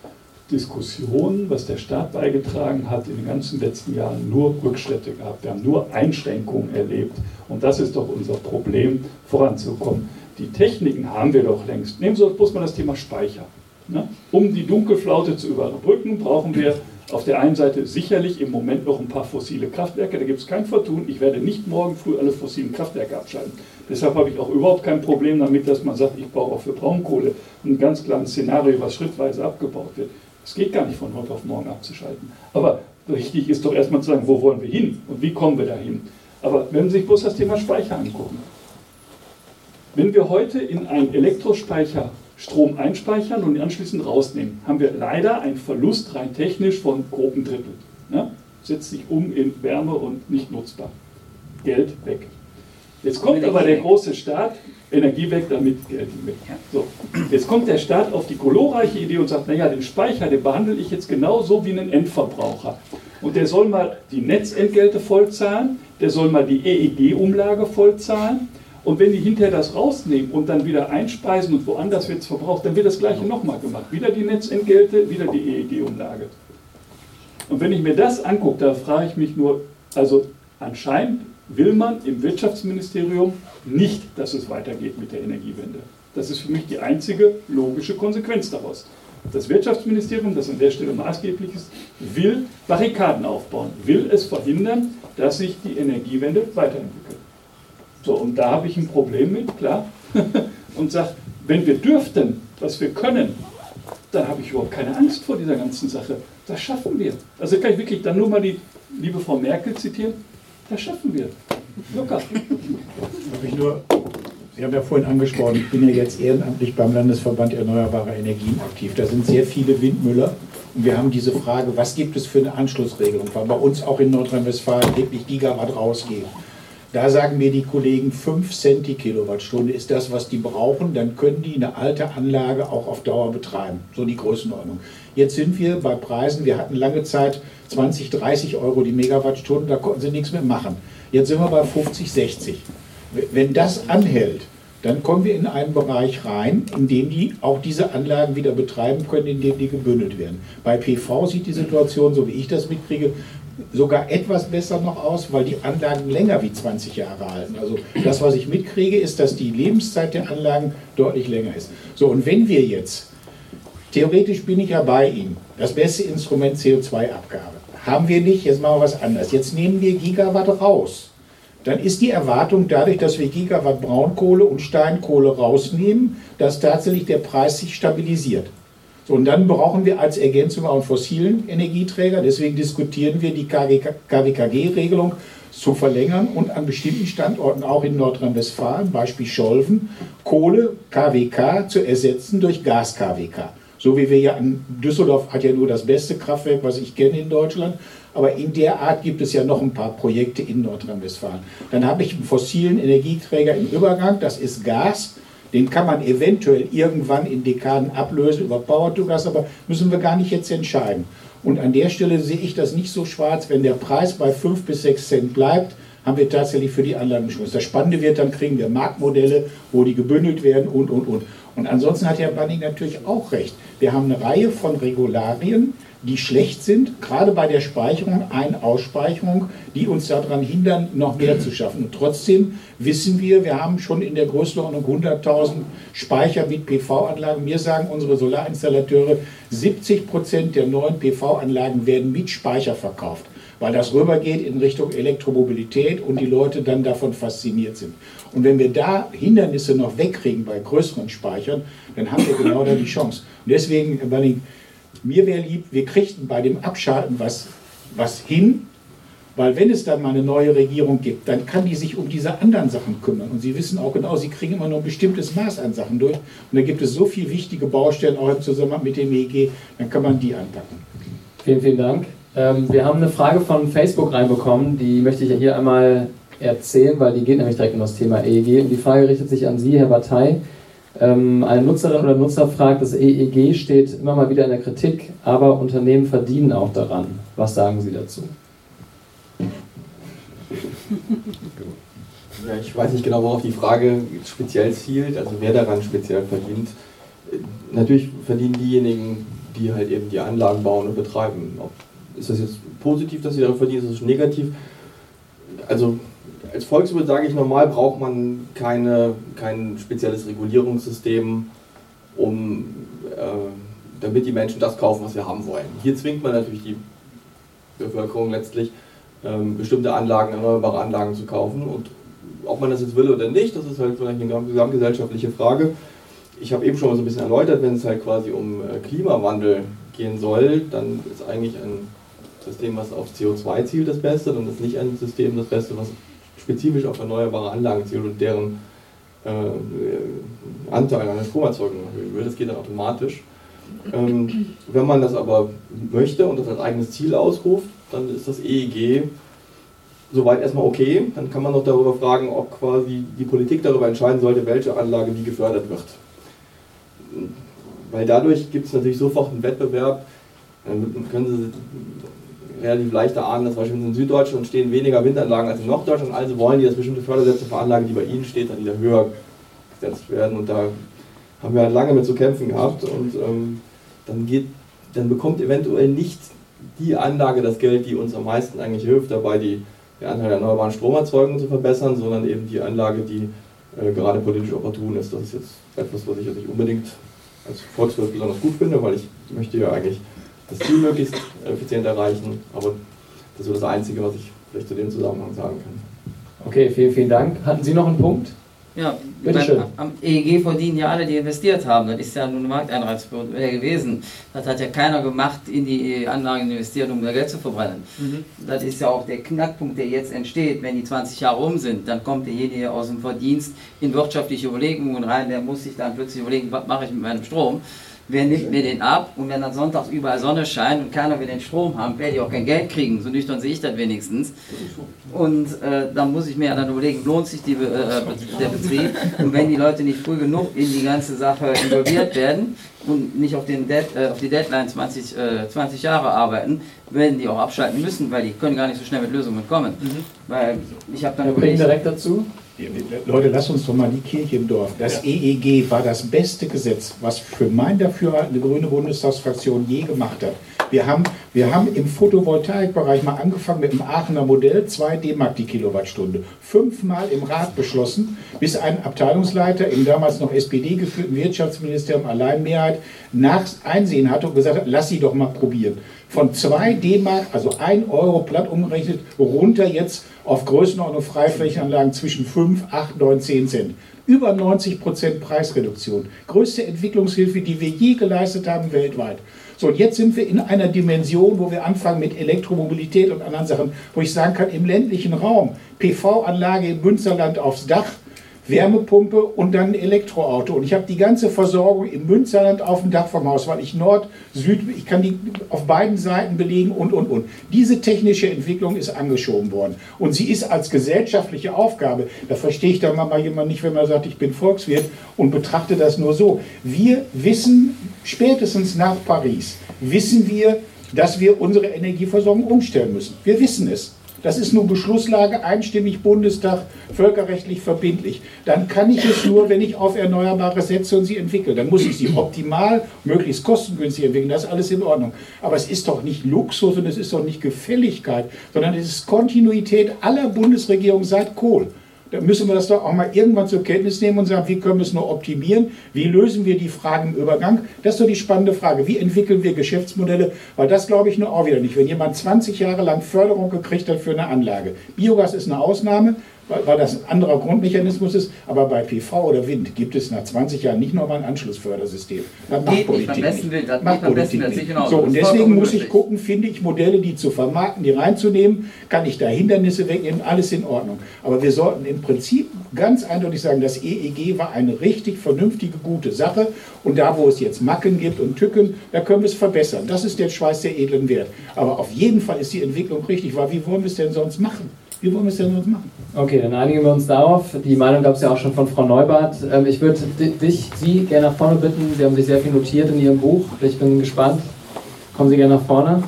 Diskussionen, was der Staat beigetragen hat, in den ganzen letzten Jahren nur Rückschritte gehabt. Wir haben nur Einschränkungen erlebt. Und das ist doch unser Problem, voranzukommen. Die Techniken haben wir doch längst. Nehmen Sie bloß mal das Thema Speicher. Ne? Um die Dunkelflaute zu überbrücken, brauchen wir auf der einen Seite sicherlich im Moment noch ein paar fossile Kraftwerke. Da gibt es kein Vertun. Ich werde nicht morgen früh alle fossilen Kraftwerke abschalten. Deshalb habe ich auch überhaupt kein Problem damit, dass man sagt, ich brauche auch für Braunkohle ein ganz klares Szenario, was schrittweise abgebaut wird. Es geht gar nicht von heute auf morgen abzuschalten. Aber wichtig ist doch erstmal zu sagen, wo wollen wir hin und wie kommen wir dahin. Aber wenn Sie sich bloß das Thema Speicher angucken. Wenn wir heute in einen Elektrospeicher Strom einspeichern und ihn anschließend rausnehmen, haben wir leider einen Verlust rein technisch von grob einem Drittel. Ne? Setzt sich um in Wärme und nicht nutzbar. Geld weg. Jetzt kommt aber der große Staat, Energie weg, damit Geld weg. So. Jetzt kommt der Staat auf die glorreiche Idee und sagt, naja, den Speicher, den behandle ich jetzt genauso wie einen Endverbraucher. Und der soll mal die Netzentgelte vollzahlen, der soll mal die EEG-Umlage vollzahlen. Und wenn die hinterher das rausnehmen und dann wieder einspeisen und woanders wird es verbraucht, dann wird das Gleiche nochmal gemacht. Wieder die Netzentgelte, wieder die EEG-Umlage. Und wenn ich mir das angucke, da frage ich mich nur, also anscheinend will man im Wirtschaftsministerium nicht, dass es weitergeht mit der Energiewende. Das ist für mich die einzige logische Konsequenz daraus. Das Wirtschaftsministerium, das an der Stelle maßgeblich ist, will Barrikaden aufbauen, will es verhindern, dass sich die Energiewende weiterentwickelt. So, und da habe ich ein Problem mit, klar, und sage, wenn wir dürften, was wir können, dann habe ich überhaupt keine Angst vor dieser ganzen Sache. Das schaffen wir. Also kann ich wirklich dann nur mal die liebe Frau Merkel zitieren, das schaffen wir. Locker. Sie haben ja vorhin angesprochen, ich bin ja jetzt ehrenamtlich beim Landesverband Erneuerbare Energien aktiv. Da sind sehr viele Windmüller und wir haben diese Frage, was gibt es für eine Anschlussregelung, weil bei uns auch in Nordrhein-Westfalen wirklich Gigawatt rausgehen. Da sagen mir die Kollegen, 5 Cent die Kilowattstunde ist das, was die brauchen. Dann können die eine alte Anlage auch auf Dauer betreiben. So die Größenordnung. Jetzt sind wir bei Preisen, wir hatten lange Zeit 20, 30 Euro die Megawattstunde, da konnten sie nichts mehr machen. Jetzt sind wir bei 50, 60. Wenn das anhält, dann kommen wir in einen Bereich rein, in dem die auch diese Anlagen wieder betreiben können, in dem die gebündelt werden. Bei PV sieht die Situation, so wie ich das mitkriege, sogar etwas besser noch aus, weil die Anlagen länger wie 20 Jahre halten. Also das, was ich mitkriege, ist, dass die Lebenszeit der Anlagen deutlich länger ist. So, und wenn wir jetzt, theoretisch bin ich ja bei Ihnen, das beste Instrument CO2-Abgabe, haben wir nicht, jetzt machen wir was anderes. Jetzt nehmen wir Gigawatt raus. Dann ist die Erwartung dadurch, dass wir Gigawatt Braunkohle und Steinkohle rausnehmen, dass tatsächlich der Preis sich stabilisiert. So, und dann brauchen wir als Ergänzung auch einen fossilen Energieträger. Deswegen diskutieren wir die KWKG-Regelung zu verlängern und an bestimmten Standorten, auch in Nordrhein-Westfalen, Beispiel Scholven, Kohle KWK zu ersetzen durch Gas KWK. So wie wir ja in Düsseldorf hat ja nur das beste Kraftwerk, was ich kenne in Deutschland. Aber in der Art gibt es ja noch ein paar Projekte in Nordrhein-Westfalen. Dann habe ich einen fossilen Energieträger im Übergang, das ist Gas. Den kann man eventuell irgendwann in Dekaden ablösen über Power-to-Gas, aber müssen wir gar nicht jetzt entscheiden. Und an der Stelle sehe ich das nicht so schwarz. Wenn der Preis bei 5 bis 6 Cent bleibt, haben wir tatsächlich für die Anlagen Schluss. Das Spannende wird, dann kriegen wir Marktmodelle, wo die gebündelt werden und. Und ansonsten hat Herr Banning natürlich auch recht. Wir haben eine Reihe von Regularien, die schlecht sind, gerade bei der Speicherung, Ein-Ausspeicherung, die uns daran hindern, noch mehr zu schaffen. Und trotzdem wissen wir, wir haben schon in der Größenordnung 100.000 Speicher mit PV-Anlagen. Mir sagen unsere Solarinstallateure, 70% der neuen PV-Anlagen werden mit Speicher verkauft, weil das rübergeht in Richtung Elektromobilität und die Leute dann davon fasziniert sind. Und wenn wir da Hindernisse noch wegkriegen bei größeren Speichern, dann haben wir genau da die Chance. Und deswegen, Herr Banning, mir wäre lieb, wir kriegten bei dem Abschalten was hin, weil wenn es dann mal eine neue Regierung gibt, dann kann die sich um diese anderen Sachen kümmern. Und Sie wissen auch genau, Sie kriegen immer nur ein bestimmtes Maß an Sachen durch. Und da gibt es so viele wichtige Baustellen, auch im Zusammenhang mit dem EEG, dann kann man die anpacken. Vielen, vielen Dank. Wir haben eine Frage von Facebook reinbekommen, die möchte ich ja hier einmal erzählen, weil die geht nämlich direkt um das Thema EEG. Und die Frage richtet sich an Sie, Herr Bataille. Eine Nutzerin oder Nutzer fragt, das EEG steht immer mal wieder in der Kritik, aber Unternehmen verdienen auch daran. Was sagen Sie dazu? Ja, ich weiß nicht genau, worauf die Frage speziell zielt, also wer daran speziell verdient. Natürlich verdienen diejenigen die halt eben die Anlagen bauen und betreiben. Ist das jetzt positiv, dass sie daran verdienen, ist das negativ? Also als Volkswirt sage ich, normal braucht man kein spezielles Regulierungssystem, damit die Menschen das kaufen, was wir haben wollen. Hier zwingt man natürlich die Bevölkerung letztlich, bestimmte Anlagen, erneuerbare Anlagen zu kaufen. Und ob man das jetzt will oder nicht, das ist halt vielleicht eine gesamtgesellschaftliche Frage. Ich habe eben schon mal so ein bisschen erläutert, wenn es halt quasi um Klimawandel gehen soll, dann ist eigentlich ein System, was auf CO2 zielt, das Beste, dann ist nicht ein System das Beste, was spezifisch auf erneuerbare Anlagen zielt und deren Anteil an der Stromerzeugung erhöhen will. Das geht dann automatisch. Wenn man das aber möchte und das als eigenes Ziel ausruft, dann ist das EEG soweit erstmal okay. Dann kann man noch darüber fragen, ob quasi die Politik darüber entscheiden sollte, welche Anlage wie gefördert wird. Weil dadurch gibt es natürlich sofort einen Wettbewerb. Dann können Sie relativ leicht erahnen, dass beispielsweise in Süddeutschland stehen weniger Windanlagen als in Norddeutschland. Also wollen die, dass bestimmte Fördersätze für Anlagen, die bei Ihnen steht, dann wieder höher gesetzt werden. Und da haben wir halt lange mit zu kämpfen gehabt. Und dann bekommt eventuell nicht die Anlage das Geld, die uns am meisten eigentlich hilft, dabei den Anteil der erneuerbaren Stromerzeugung zu verbessern, sondern eben die Anlage, die gerade politisch opportun ist. Das ist jetzt etwas, was ich jetzt nicht unbedingt als Volkswirt besonders gut finde, weil ich möchte ja eigentlich das Ziel möglichst effizient erreichen, aber das ist so das Einzige, was ich vielleicht zu dem Zusammenhang sagen kann. Okay, vielen, vielen Dank. Hatten Sie noch einen Punkt? Ja, Bitteschön. Am EEG verdienen ja alle, die investiert haben. Das ist ja nun ein Markteinreiz gewesen. Das hat ja keiner gemacht, in die Anlagen investiert, um da Geld zu verbrennen. Das ist ja auch der Knackpunkt, der jetzt entsteht. Wenn die 20 Jahre rum sind, dann kommt derjenige aus dem Verdienst in wirtschaftliche Überlegungen rein. Der muss sich dann plötzlich überlegen, was mache ich mit meinem Strom? Wer nimmt mir den ab? Und wenn dann sonntags überall Sonne scheint und keiner will den Strom haben, werde ich auch kein Geld kriegen. So nüchtern sehe ich das wenigstens. Und dann muss ich mir dann überlegen, lohnt sich der Betrieb? Und wenn die Leute nicht früh genug in die ganze Sache involviert werden und nicht auf die Deadline 20 Jahre arbeiten, werden die auch abschalten müssen, weil die können gar nicht so schnell mit Lösungen kommen. Weil ich habe dann überlegt, direkt dazu. Leute, lasst uns doch mal die Kirche im Dorf. Das EEG war das beste Gesetz, was für mein Dafürhalten eine grüne Bundestagsfraktion je gemacht hat. Wir haben im Photovoltaikbereich mal angefangen mit dem Aachener Modell, 2 D-Mark die Kilowattstunde. 5-mal im Rat beschlossen, bis ein Abteilungsleiter im damals noch SPD geführten Wirtschaftsministerium Alleinmehrheit nach Einsehen hatte und gesagt hat, lass sie doch mal probieren. Von 2 D-Mark, also 1 Euro platt umgerechnet, runter jetzt auf Größenordnung Freiflächenanlagen zwischen 5, 8, 9, 10 Cent. Über 90% Preisreduktion. Größte Entwicklungshilfe, die wir je geleistet haben weltweit. So, und jetzt sind wir in einer Dimension, wo wir anfangen mit Elektromobilität und anderen Sachen, wo ich sagen kann, im ländlichen Raum, PV-Anlage im Münsterland aufs Dach, Wärmepumpe und dann ein Elektroauto. Und ich habe die ganze Versorgung im Münsterland auf dem Dach vom Haus, weil ich Nord, Süd, ich kann die auf beiden Seiten belegen und. Diese technische Entwicklung ist angeschoben worden. Und sie ist als gesellschaftliche Aufgabe, da verstehe ich dann mal jemand nicht, wenn man sagt, ich bin Volkswirt und betrachte das nur so. Wir wissen, spätestens nach Paris, wissen wir, dass wir unsere Energieversorgung umstellen müssen. Wir wissen es. Das ist nur Beschlusslage, einstimmig Bundestag, völkerrechtlich verbindlich. Dann kann ich es nur, wenn ich auf Erneuerbare setze und sie entwickle. Dann muss ich sie optimal, möglichst kostengünstig entwickeln. Das ist alles in Ordnung. Aber es ist doch nicht Luxus und es ist doch nicht Gefälligkeit, sondern es ist Kontinuität aller Bundesregierungen seit Kohl. Da müssen wir das doch auch mal irgendwann zur Kenntnis nehmen und sagen, wie können wir es nur optimieren? Wie lösen wir die Fragen im Übergang? Das ist doch die spannende Frage. Wie entwickeln wir Geschäftsmodelle? Weil das glaube ich nur auch wieder nicht. Wenn jemand 20 Jahre lang Förderung gekriegt hat für eine Anlage. Biogas ist eine Ausnahme, weil das ein anderer Grundmechanismus ist. Aber bei PV oder Wind gibt es nach 20 Jahren nicht nochmal ein Anschlussfördersystem. Das macht Politik nicht. So, und deswegen muss ich gucken, finde ich Modelle, die zu vermarkten, die reinzunehmen, kann ich da Hindernisse wegnehmen, alles in Ordnung. Aber wir sollten im Prinzip ganz eindeutig sagen, das EEG war eine richtig vernünftige, gute Sache. Und da, wo es jetzt Macken gibt und Tücken, da können wir es verbessern. Das ist der Schweiß der edlen Wert. Aber auf jeden Fall ist die Entwicklung richtig, weil wie wollen wir es denn sonst machen? Wie wollen wir es denn sonst machen? Okay, dann einigen wir uns darauf. Die Meinung gab es ja auch schon von Frau Neubart. Ich würde Sie gerne nach vorne bitten. Sie haben sich sehr viel notiert in Ihrem Buch. Ich bin gespannt. Kommen Sie gerne nach vorne.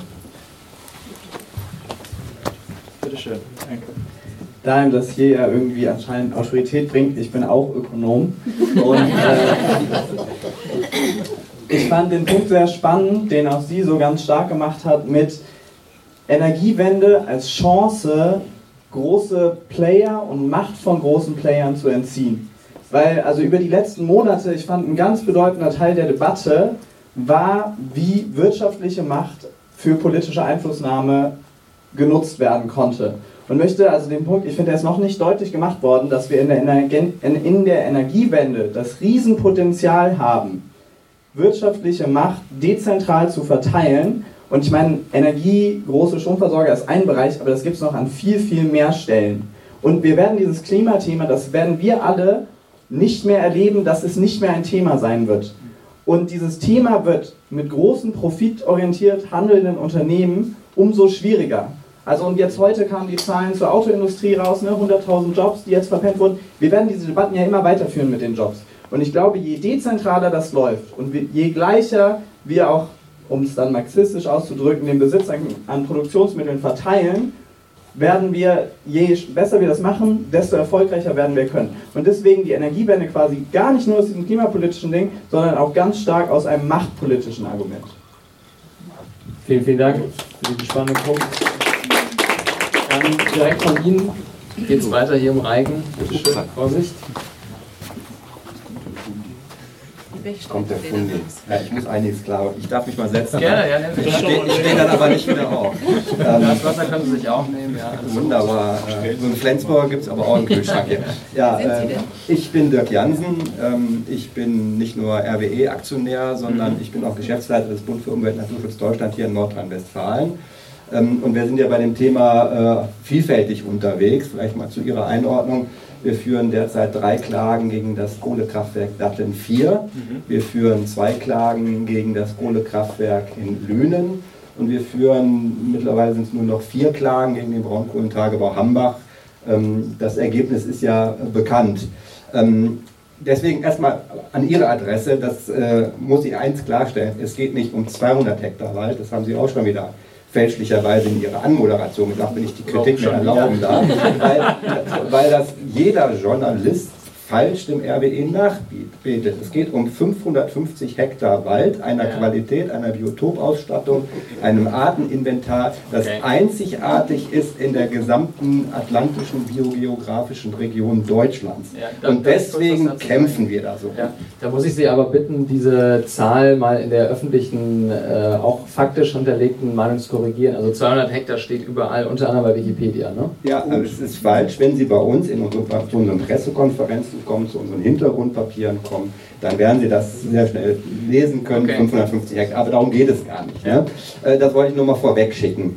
Bitte schön. Danke. Da ihm das hier ja irgendwie anscheinend Autorität bringt, ich bin auch Ökonom. Und ich fand den Punkt sehr spannend, den auch sie so ganz stark gemacht hat, mit Energiewende als Chance, große Player und Macht von großen Playern zu entziehen. Weil also über die letzten Monate, ich fand, ein ganz bedeutender Teil der Debatte war, wie wirtschaftliche Macht für politische Einflussnahme genutzt werden konnte. Und möchte also den Punkt, ich finde, er ist noch nicht deutlich gemacht worden, dass wir in der Energiewende das Riesenpotenzial haben, wirtschaftliche Macht dezentral zu verteilen. Und ich meine, Energie, große Stromversorger ist ein Bereich, aber das gibt es noch an viel, viel mehr Stellen. Und wir werden dieses Klimathema, das werden wir alle nicht mehr erleben, dass es nicht mehr ein Thema sein wird. Und dieses Thema wird mit großen, profitorientiert handelnden Unternehmen umso schwieriger. Also und jetzt heute kamen die Zahlen zur Autoindustrie raus, ne, 100.000 Jobs, die jetzt verpennt wurden. Wir werden diese Debatten ja immer weiterführen mit den Jobs. Und ich glaube, je dezentraler das läuft und je gleicher wir auch, um es dann marxistisch auszudrücken, den Besitz an Produktionsmitteln verteilen, werden wir, je besser wir das machen, desto erfolgreicher werden wir können. Und deswegen die Energiewende quasi gar nicht nur aus diesem klimapolitischen Ding, sondern auch ganz stark aus einem machtpolitischen Argument. Vielen, vielen Dank für diesen spannenden Punkt. Direkt von Ihnen geht es weiter hier um Reigen. Bitte schön, Vorsicht. Kommt der Fundi. Ja, ich muss einiges klar. Ich darf mich mal setzen. Gerne, ja, ich stehe dann aber nicht wieder auf. Das Wasser können Sie sich auch nehmen. Ja, wunderbar. So einen Flensburger gibt es aber auch einen Kühlschrank hier. Ja, ich bin Dirk Jansen. Ich bin nicht nur RWE-Aktionär, sondern ich bin auch Geschäftsleiter des Bund für Umwelt und Naturschutz Deutschland hier in Nordrhein-Westfalen. Und wir sind ja bei dem Thema vielfältig unterwegs. Vielleicht mal zu Ihrer Einordnung. Wir führen derzeit 3 Klagen gegen das Kohlekraftwerk Datteln 4. Wir führen 2 Klagen gegen das Kohlekraftwerk in Lünen. Und wir führen, mittlerweile sind es nur noch 4 Klagen gegen den Braunkohlentagebau Hambach. Das Ergebnis ist ja bekannt. Deswegen erstmal an Ihre Adresse, das muss ich eins klarstellen, es geht nicht um 200 Hektar Wald, das haben Sie auch schon wieder fälschlicherweise in Ihrer Anmoderation gesagt, wenn ich die Kritik mir erlauben darf, weil das jeder Journalist falsch dem RWE nachbetet. Es geht um 550 Hektar Wald, einer Qualität, einer Biotopausstattung, einem Arteninventar, das einzigartig ist in der gesamten atlantischen biogeografischen Region Deutschlands. Und deswegen kämpfen wir da so. Ja. Da muss ich Sie aber bitten, diese Zahl mal in der öffentlichen, auch faktisch hinterlegten Meinung zu korrigieren. Also 200 Hektar steht überall, unter anderem bei Wikipedia, ne? Ja, aber es ist falsch. Wenn Sie bei uns in unseren Pressekonferenzen kommen, zu unseren Hintergrundpapieren kommen, dann werden Sie das sehr schnell lesen können, 550 Hektar, aber darum geht es gar nicht. Ne? Das wollte ich nur mal vorweg schicken.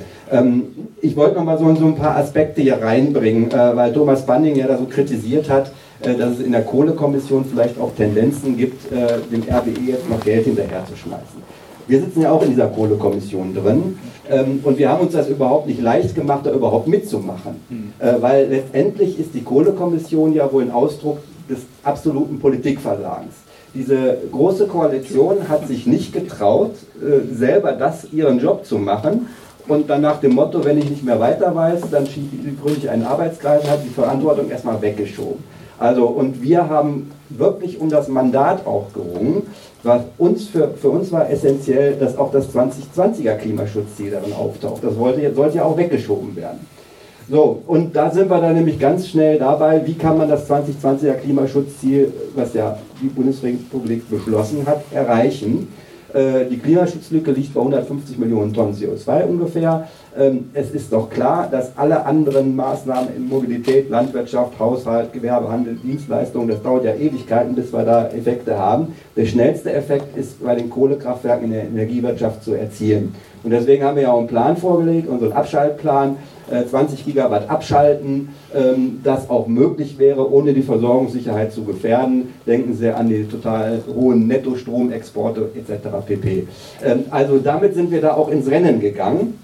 Ich wollte noch mal so ein paar Aspekte hier reinbringen, weil Thomas Banning ja da so kritisiert hat, dass es in der Kohlekommission vielleicht auch Tendenzen gibt, dem RWE jetzt noch Geld hinterherzuschmeißen. Wir sitzen ja auch in dieser Kohlekommission drin und wir haben uns das überhaupt nicht leicht gemacht, da überhaupt mitzumachen. Weil letztendlich ist die Kohlekommission ja wohl ein Ausdruck des absoluten Politikversagens. Diese große Koalition hat sich nicht getraut, selber ihren Job zu machen und dann nach dem Motto, wenn ich nicht mehr weiter weiß, dann gründe ich einen Arbeitskreis und hat die Verantwortung erstmal weggeschoben. Also, und wir haben wirklich um das Mandat auch gerungen, was für uns war essentiell, dass auch das 2020er Klimaschutzziel darin auftaucht. Das sollte ja auch weggeschoben werden. So, und da sind wir dann nämlich ganz schnell dabei, wie kann man das 2020er Klimaschutzziel, was ja die Bundesrepublik beschlossen hat, erreichen. Die Klimaschutzlücke liegt bei 150 Millionen Tonnen CO2 ungefähr. Es ist doch klar, dass alle anderen Maßnahmen in Mobilität, Landwirtschaft, Haushalt, Gewerbehandel, Dienstleistungen, das dauert ja Ewigkeiten, bis wir da Effekte haben. Der schnellste Effekt ist bei den Kohlekraftwerken in der Energiewirtschaft zu erzielen. Und deswegen haben wir ja auch einen Plan vorgelegt, unseren Abschaltplan, 20 Gigawatt abschalten, das auch möglich wäre, ohne die Versorgungssicherheit zu gefährden. Denken Sie an die total hohen Nettostromexporte etc. pp. Also damit sind wir da auch ins Rennen gegangen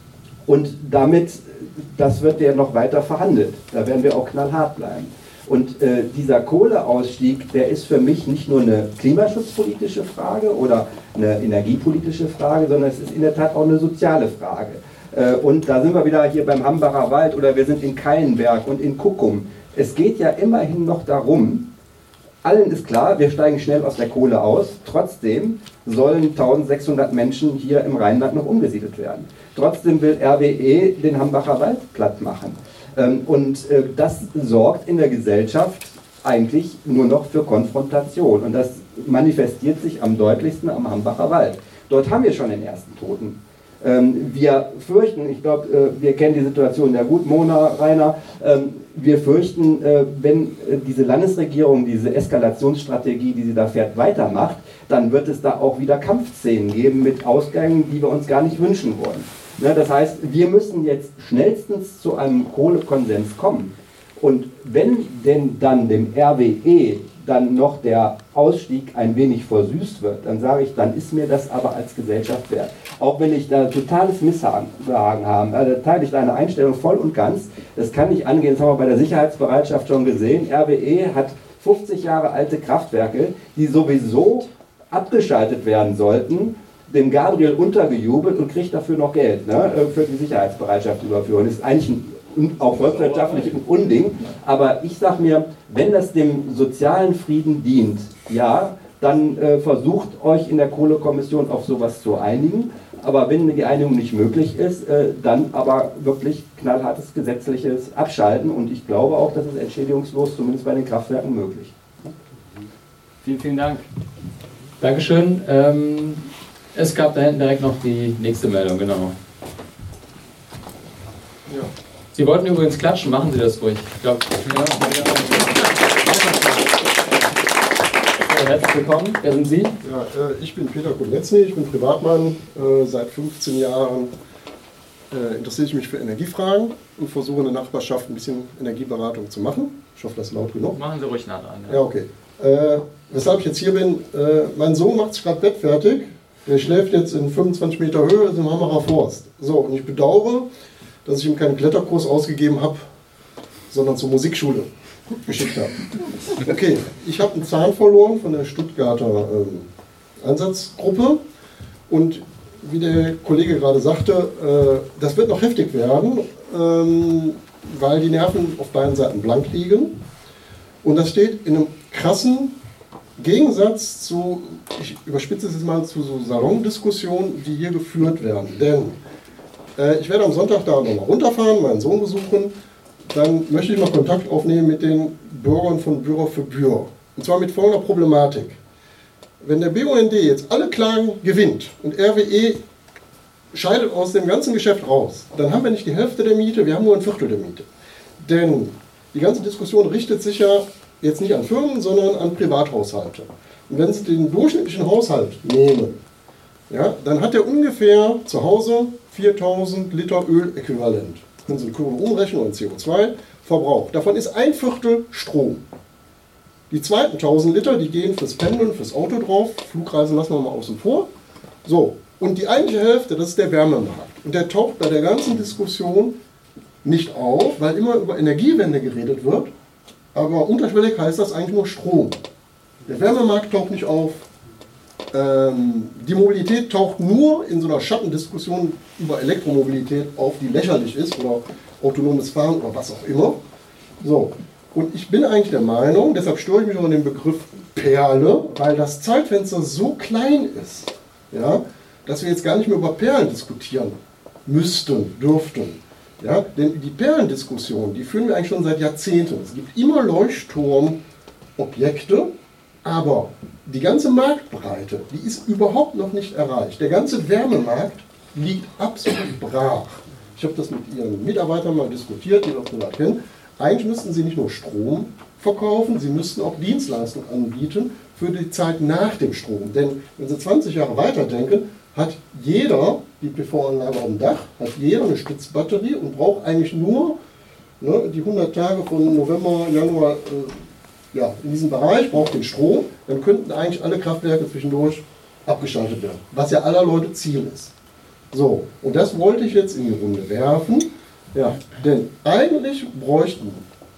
und damit, das wird ja noch weiter verhandelt. Da werden wir auch knallhart bleiben. Und dieser Kohleausstieg, der ist für mich nicht nur eine klimaschutzpolitische Frage oder eine energiepolitische Frage, sondern es ist in der Tat auch eine soziale Frage. Und da sind wir wieder hier beim Hambacher Wald oder wir sind in Keilenberg und in Kuckum. Es geht ja immerhin noch darum, allen ist klar, wir steigen schnell aus der Kohle aus. Trotzdem sollen 1600 Menschen hier im Rheinland noch umgesiedelt werden. Trotzdem will RWE den Hambacher Wald platt machen. Das sorgt in der Gesellschaft eigentlich nur noch für Konfrontation. Und das manifestiert sich am deutlichsten am Hambacher Wald. Dort haben wir schon den ersten Toten. Wir fürchten, ich glaube, wir kennen die Situation ja gut, Mona, Rainer, wir fürchten, wenn diese Landesregierung diese Eskalationsstrategie, die sie da fährt, weitermacht, dann wird es da auch wieder Kampfszenen geben mit Ausgängen, die wir uns gar nicht wünschen wollen. Das heißt, wir müssen jetzt schnellstens zu einem Kohlekonsens kommen. Und wenn denn dann dem RWE dann noch der Ausstieg ein wenig versüßt wird, dann sage ich, dann ist mir das aber als Gesellschaft wert. Auch wenn ich da totales Missbehagen habe, da teile ich deine Einstellung voll und ganz. Das kann nicht angehen, das haben wir bei der Sicherheitsbereitschaft schon gesehen. RWE hat 50 Jahre alte Kraftwerke, die sowieso abgeschaltet werden sollten, dem Gabriel untergejubelt und kriegt dafür noch Geld, ne, für die Sicherheitsbereitschaft überführen. Das ist eigentlich auch volkswirtschaftlich ein Unding, aber ich sage mir, wenn das dem sozialen Frieden dient, ja, dann versucht euch in der Kohlekommission auf sowas zu einigen, aber wenn die Einigung nicht möglich ist, dann aber wirklich knallhartes gesetzliches Abschalten, und ich glaube auch, das ist entschädigungslos, zumindest bei den Kraftwerken, möglich. Vielen, vielen Dank. Dankeschön. Es gab da hinten direkt noch die nächste Meldung, genau. Ja. Sie wollten übrigens klatschen, machen Sie das ruhig. Ich glaube, herzlich willkommen. Wer sind Sie? Ja, ich bin Peter Koletzny, ich bin Privatmann. Seit 15 Jahren interessiere ich mich für Energiefragen und versuche in der Nachbarschaft ein bisschen Energieberatung zu machen. Ich hoffe, das ist laut genug. Machen Sie ruhig nah dran. Ja, okay. Weshalb ich jetzt hier bin, mein Sohn macht sich gerade bettfertig. Der schläft jetzt in 25 Meter Höhe, das ist im Hammerer Forst. So, und ich bedauere, dass ich ihm keinen Kletterkurs ausgegeben habe, sondern zur Musikschule geschickt habe. Okay, ich habe einen Zahn verloren von der Stuttgarter Einsatzgruppe, und wie der Kollege gerade sagte, das wird noch heftig werden, weil die Nerven auf beiden Seiten blank liegen, und das steht in einem krassen Gegensatz zu, ich überspitze es jetzt mal, zu so Salondiskussionen, die hier geführt werden. Denn ich werde am Sonntag da nochmal runterfahren, meinen Sohn besuchen, dann möchte ich mal Kontakt aufnehmen mit den Bürgern von Büro für Büro. Und zwar mit folgender Problematik. Wenn der BUND jetzt alle Klagen gewinnt und RWE scheidet aus dem ganzen Geschäft raus, dann haben wir nicht die Hälfte der Miete, wir haben nur ein Viertel der Miete. Denn die ganze Diskussion richtet sich ja jetzt nicht an Firmen, sondern an Privathaushalte. Und wenn Sie den durchschnittlichen Haushalt nehmen, ja, dann hat er ungefähr zu Hause 4000 Liter Öl-Äquivalent. Können Sie die Kurve umrechnen und CO2-Verbrauch. Davon ist ein Viertel Strom. Die zweiten 1000 Liter, die gehen fürs Pendeln, fürs Auto drauf. Flugreisen lassen wir mal außen vor. So, und die eigentliche Hälfte, das ist der Wärmemarkt. Und der taucht bei der ganzen Diskussion nicht auf, weil immer über Energiewende geredet wird. Aber unterschwellig heißt das eigentlich nur Strom. Der Wärmemarkt taucht nicht auf. Die Mobilität taucht nur in so einer Schattendiskussion über Elektromobilität auf, die lächerlich ist, oder autonomes Fahren oder was auch immer. So. Und ich bin eigentlich der Meinung, deshalb störe ich mich auch an den Begriff Perle, weil das Zeitfenster so klein ist, ja, dass wir jetzt gar nicht mehr über Perlen diskutieren müssten, dürften. Ja, denn die Perlendiskussion, die führen wir eigentlich schon seit Jahrzehnten. Es gibt immer Leuchtturmobjekte, aber die ganze Marktbreite, die ist überhaupt noch nicht erreicht. Der ganze Wärmemarkt liegt absolut brach. Ich habe das mit Ihren Mitarbeitern mal diskutiert, die wir privat kennen. Eigentlich müssten Sie nicht nur Strom verkaufen, Sie müssten auch Dienstleistungen anbieten für die Zeit nach dem Strom. Denn wenn Sie 20 Jahre weiterdenken, hat jeder die PV-Anlage auf dem Dach, hat jeder eine Stützbatterie und braucht eigentlich nur die 100 Tage von November, Januar, ja, in diesem Bereich, braucht den Strom, dann könnten eigentlich alle Kraftwerke zwischendurch abgeschaltet werden, was ja aller Leute Ziel ist. So, und das wollte ich jetzt in die Runde werfen, ja, denn eigentlich bräuchten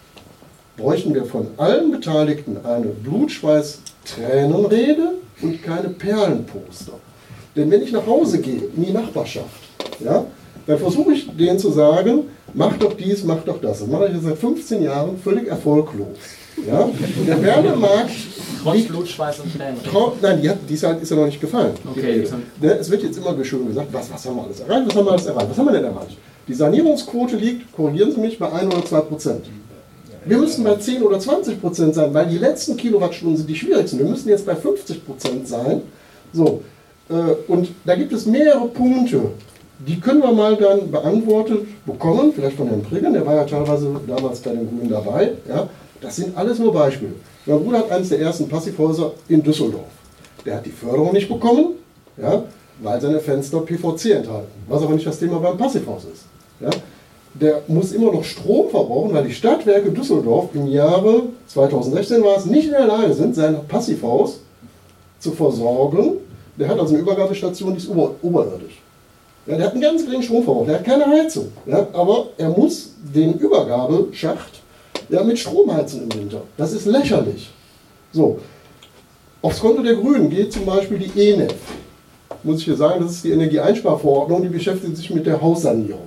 wir von allen Beteiligten eine Blutschweiß-Tränenrede und keine Perlenposter. Denn wenn ich nach Hause gehe, in die Nachbarschaft, ja, dann versuche ich denen zu sagen, mach doch dies, mach doch das. Das mache ich jetzt seit 15 Jahren völlig erfolglos. Ja? Und der Wärmemarkt Trotz Blut, Schweiß und Tränen. Nein, ist ja noch nicht gefallen. Okay. Es wird jetzt immer schön gesagt, was haben wir alles erreicht, was haben wir alles erreicht, was haben wir denn erreicht? Die Sanierungsquote liegt, korrigieren Sie mich, bei 1 oder 2%. Wir müssen bei 10 oder 20% sein, weil die letzten Kilowattstunden sind die schwierigsten. Wir müssen jetzt bei 50% sein. So. Und da gibt es mehrere Punkte, die können wir mal dann beantwortet bekommen, vielleicht von Herrn Priggen, der war ja teilweise damals bei den Grünen dabei. Ja. Das sind alles nur Beispiele. Mein Bruder hat eines der ersten Passivhäuser in Düsseldorf. Der hat die Förderung nicht bekommen, ja, weil seine Fenster PVC enthalten, was aber nicht das Thema beim Passivhaus ist. Ja. Der muss immer noch Strom verbrauchen, weil die Stadtwerke Düsseldorf im Jahre 2016 war es, nicht in der Lage sind, sein Passivhaus zu versorgen. Der hat also eine Übergabestation, die ist oberirdisch. Ja, der hat einen ganz geringen Stromverbrauch, der hat keine Heizung. Ja, aber er muss den Übergabeschacht mit Strom heizen im Winter. Das ist lächerlich. So. Aufs Konto der Grünen geht zum Beispiel die ENEF. Muss ich hier sagen, das ist die Energieeinsparverordnung, die beschäftigt sich mit der Haussanierung.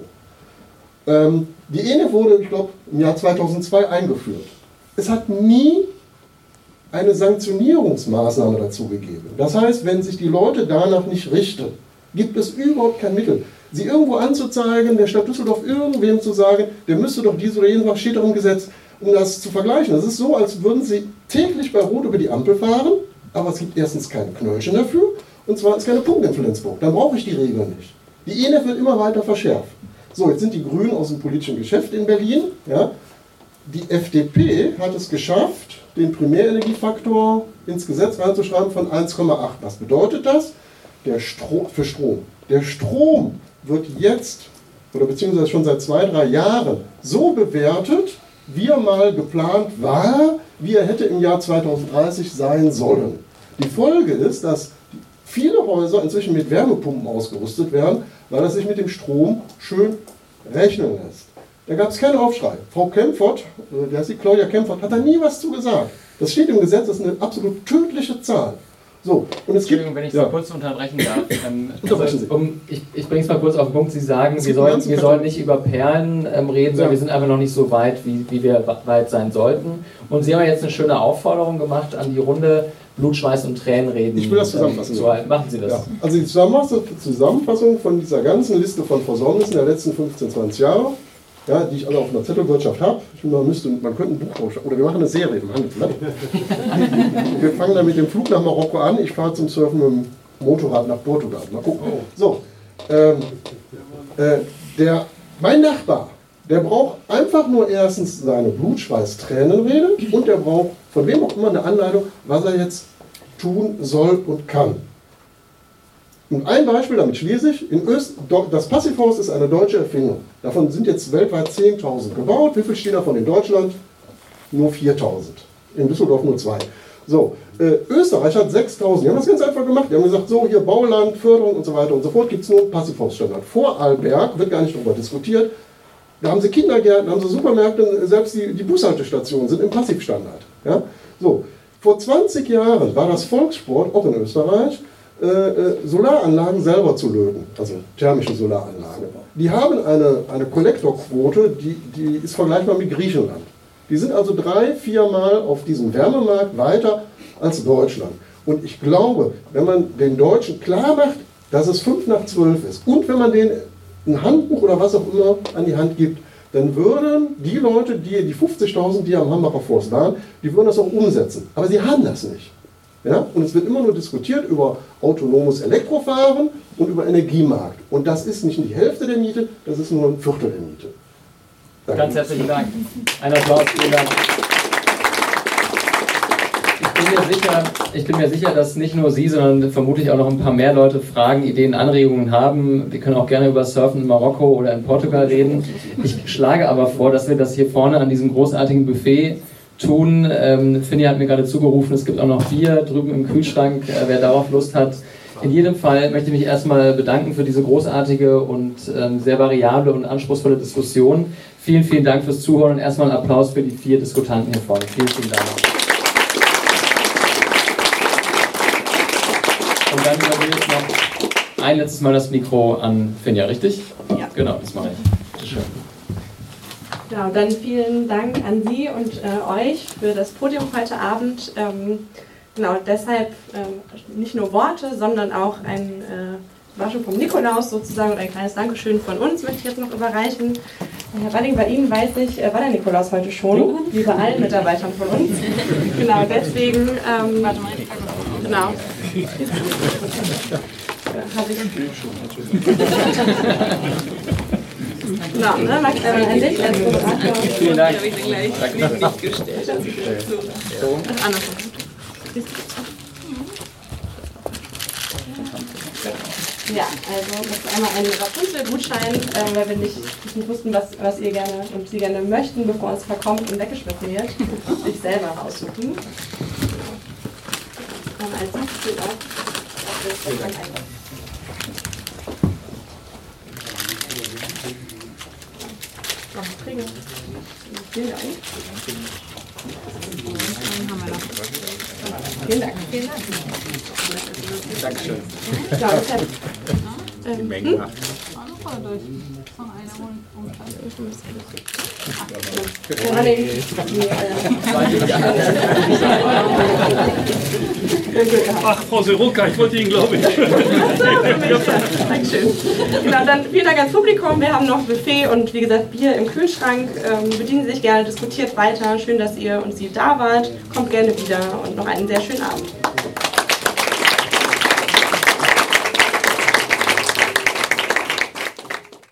Die ENEF wurde, ich glaube, im Jahr 2002 eingeführt. Es hat nie eine Sanktionierungsmaßnahme dazu gegeben. Das heißt, wenn sich die Leute danach nicht richten, gibt es überhaupt kein Mittel. Sie irgendwo anzuzeigen, der Stadt Düsseldorf irgendwem zu sagen, der müsste doch dies oder jenes, was steht doch im Gesetz, um das zu vergleichen. Das ist so, als würden Sie täglich bei Rot über die Ampel fahren, aber es gibt erstens keine Knöllchen dafür und zweitens keine Punkte in Flensburg. Dann brauche ich die Regeln nicht. Die ENEF wird immer weiter verschärft. So, jetzt sind die Grünen aus dem politischen Geschäft in Berlin. Ja. Die FDP hat es geschafft, den Primärenergiefaktor ins Gesetz reinzuschreiben von 1,8. Was bedeutet das? Für Strom. Der Strom wird jetzt, oder beziehungsweise schon seit 2-3 Jahren, so bewertet, wie er mal geplant war, wie er hätte im Jahr 2030 sein sollen. Die Folge ist, dass viele Häuser inzwischen mit Wärmepumpen ausgerüstet werden, weil das sich mit dem Strom schön rechnen lässt. Da gab es keinen Aufschrei. Frau Kempfert, der heißt die Claudia Kempfert, hat da nie was zu gesagt. Das steht im Gesetz, das ist eine absolut tödliche Zahl. So, und es Entschuldigung, wenn ich so kurz unterbrechen darf. Ich bringe es mal kurz auf den Punkt. Sie sagen, wir sollen nicht über Perlen reden, sondern wir sind einfach noch nicht so weit, wie wir weit sein sollten. Und Sie haben jetzt eine schöne Aufforderung gemacht an die Runde, Blut, Schweiß und Tränen reden. Ich will das zusammenfassen. Machen Sie das. Ja. Also die Zusammenfassung von dieser ganzen Liste von Versäumnissen der letzten 15, 20 Jahre, ja, die ich alle auf einer Zettelwirtschaft habe. Man könnte ein Buch draufschreiben. Oder wir machen eine Serie im Handelsblatt. Wir fangen dann mit dem Flug nach Marokko an. Ich fahre zum Surfen mit dem Motorrad nach Portugal. Mal gucken. So, mein Nachbar, der braucht einfach nur erstens seine Blut-Schweiß-Tränenrede und der braucht von wem auch immer eine Anleitung, was er jetzt tun soll und kann. Und ein Beispiel, damit schließe ich, das Passivhaus ist eine deutsche Erfindung. Davon sind jetzt weltweit 10.000 gebaut. Wie viel stehen davon in Deutschland? Nur 4.000. In Düsseldorf nur 2. So, Österreich hat 6.000. Die haben das ganz einfach gemacht. Die haben gesagt, so hier Bauland, Förderung und so weiter und so fort, gibt es nur einen Passivhausstandard. Vorarlberg wird gar nicht darüber diskutiert. Da haben sie Kindergärten, haben sie Supermärkte, selbst die Bushaltestationen sind im Passivstandard. Ja? So, vor 20 Jahren war das Volkssport, auch in Österreich, Solaranlagen selber zu löten, also thermische Solaranlagen. Die haben eine Kollektorquote, die ist vergleichbar mit Griechenland. Die sind also 3-4 Mal auf diesem Wärmemarkt weiter als Deutschland. Und ich glaube, wenn man den Deutschen klar macht, dass es 11:55 ist und wenn man denen ein Handbuch oder was auch immer an die Hand gibt, dann würden die Leute, die 50.000, die am Hambacher Forst waren, die würden das auch umsetzen. Aber sie haben das nicht. Ja? Und es wird immer nur diskutiert über autonomes Elektrofahren und über Energiemarkt. Und das ist nicht die Hälfte der Miete, das ist nur ein Viertel der Miete. Danke. Ganz herzlichen Dank. Ein Applaus, vielen Dank. Ich bin mir sicher, dass nicht nur Sie, sondern vermutlich auch noch ein paar mehr Leute Fragen, Ideen, Anregungen haben. Wir können auch gerne über Surfen in Marokko oder in Portugal reden. Ich schlage aber vor, dass wir das hier vorne an diesem großartigen Buffet tun. Finja hat mir gerade zugerufen, es gibt auch noch Bier drüben im Kühlschrank, wer darauf Lust hat. In jedem Fall möchte ich mich erstmal bedanken für diese großartige und sehr variable und anspruchsvolle Diskussion. Vielen, vielen Dank fürs Zuhören und erstmal einen Applaus für die 4 Diskutanten hier vorne. Vielen, vielen Dank. Und dann übergebe ich noch ein letztes Mal das Mikro an Finja, richtig? Ja. Genau, das mache ich. Bitte schön. Genau, dann vielen Dank an Sie und euch für das Podium heute Abend. Genau, deshalb nicht nur Worte, sondern auch ein Überraschung vom Nikolaus sozusagen und ein kleines Dankeschön von uns möchte ich jetzt noch überreichen. Herr Walling, bei Ihnen weiß ich, war der Nikolaus heute schon, wie bei allen Mitarbeitern von uns. Genau, deswegen, genau. Genau, ne, Max, an dich als Moderator. Vielen Dank. Ja, also das ist einmal ein Rapunzel-Gutschein, weil wir nicht wussten, was ihr gerne und Sie gerne möchten, bevor es verkommt und weggeschmissen wird, sich selber raussuchen. Als Siebtel auch. Vielen Dank. Vielen Dank. Vielen Dank. Dankeschön. Ja, die Menge macht. Ach, Frau Seroka, ich wollte Ihnen, glaube ich. Dankeschön. Genau, dann vielen Dank ans Publikum. Wir haben noch Buffet und wie gesagt Bier im Kühlschrank. Bedienen Sie sich gerne, diskutiert weiter. Schön, dass ihr und Sie da wart. Kommt gerne wieder und noch einen sehr schönen Abend.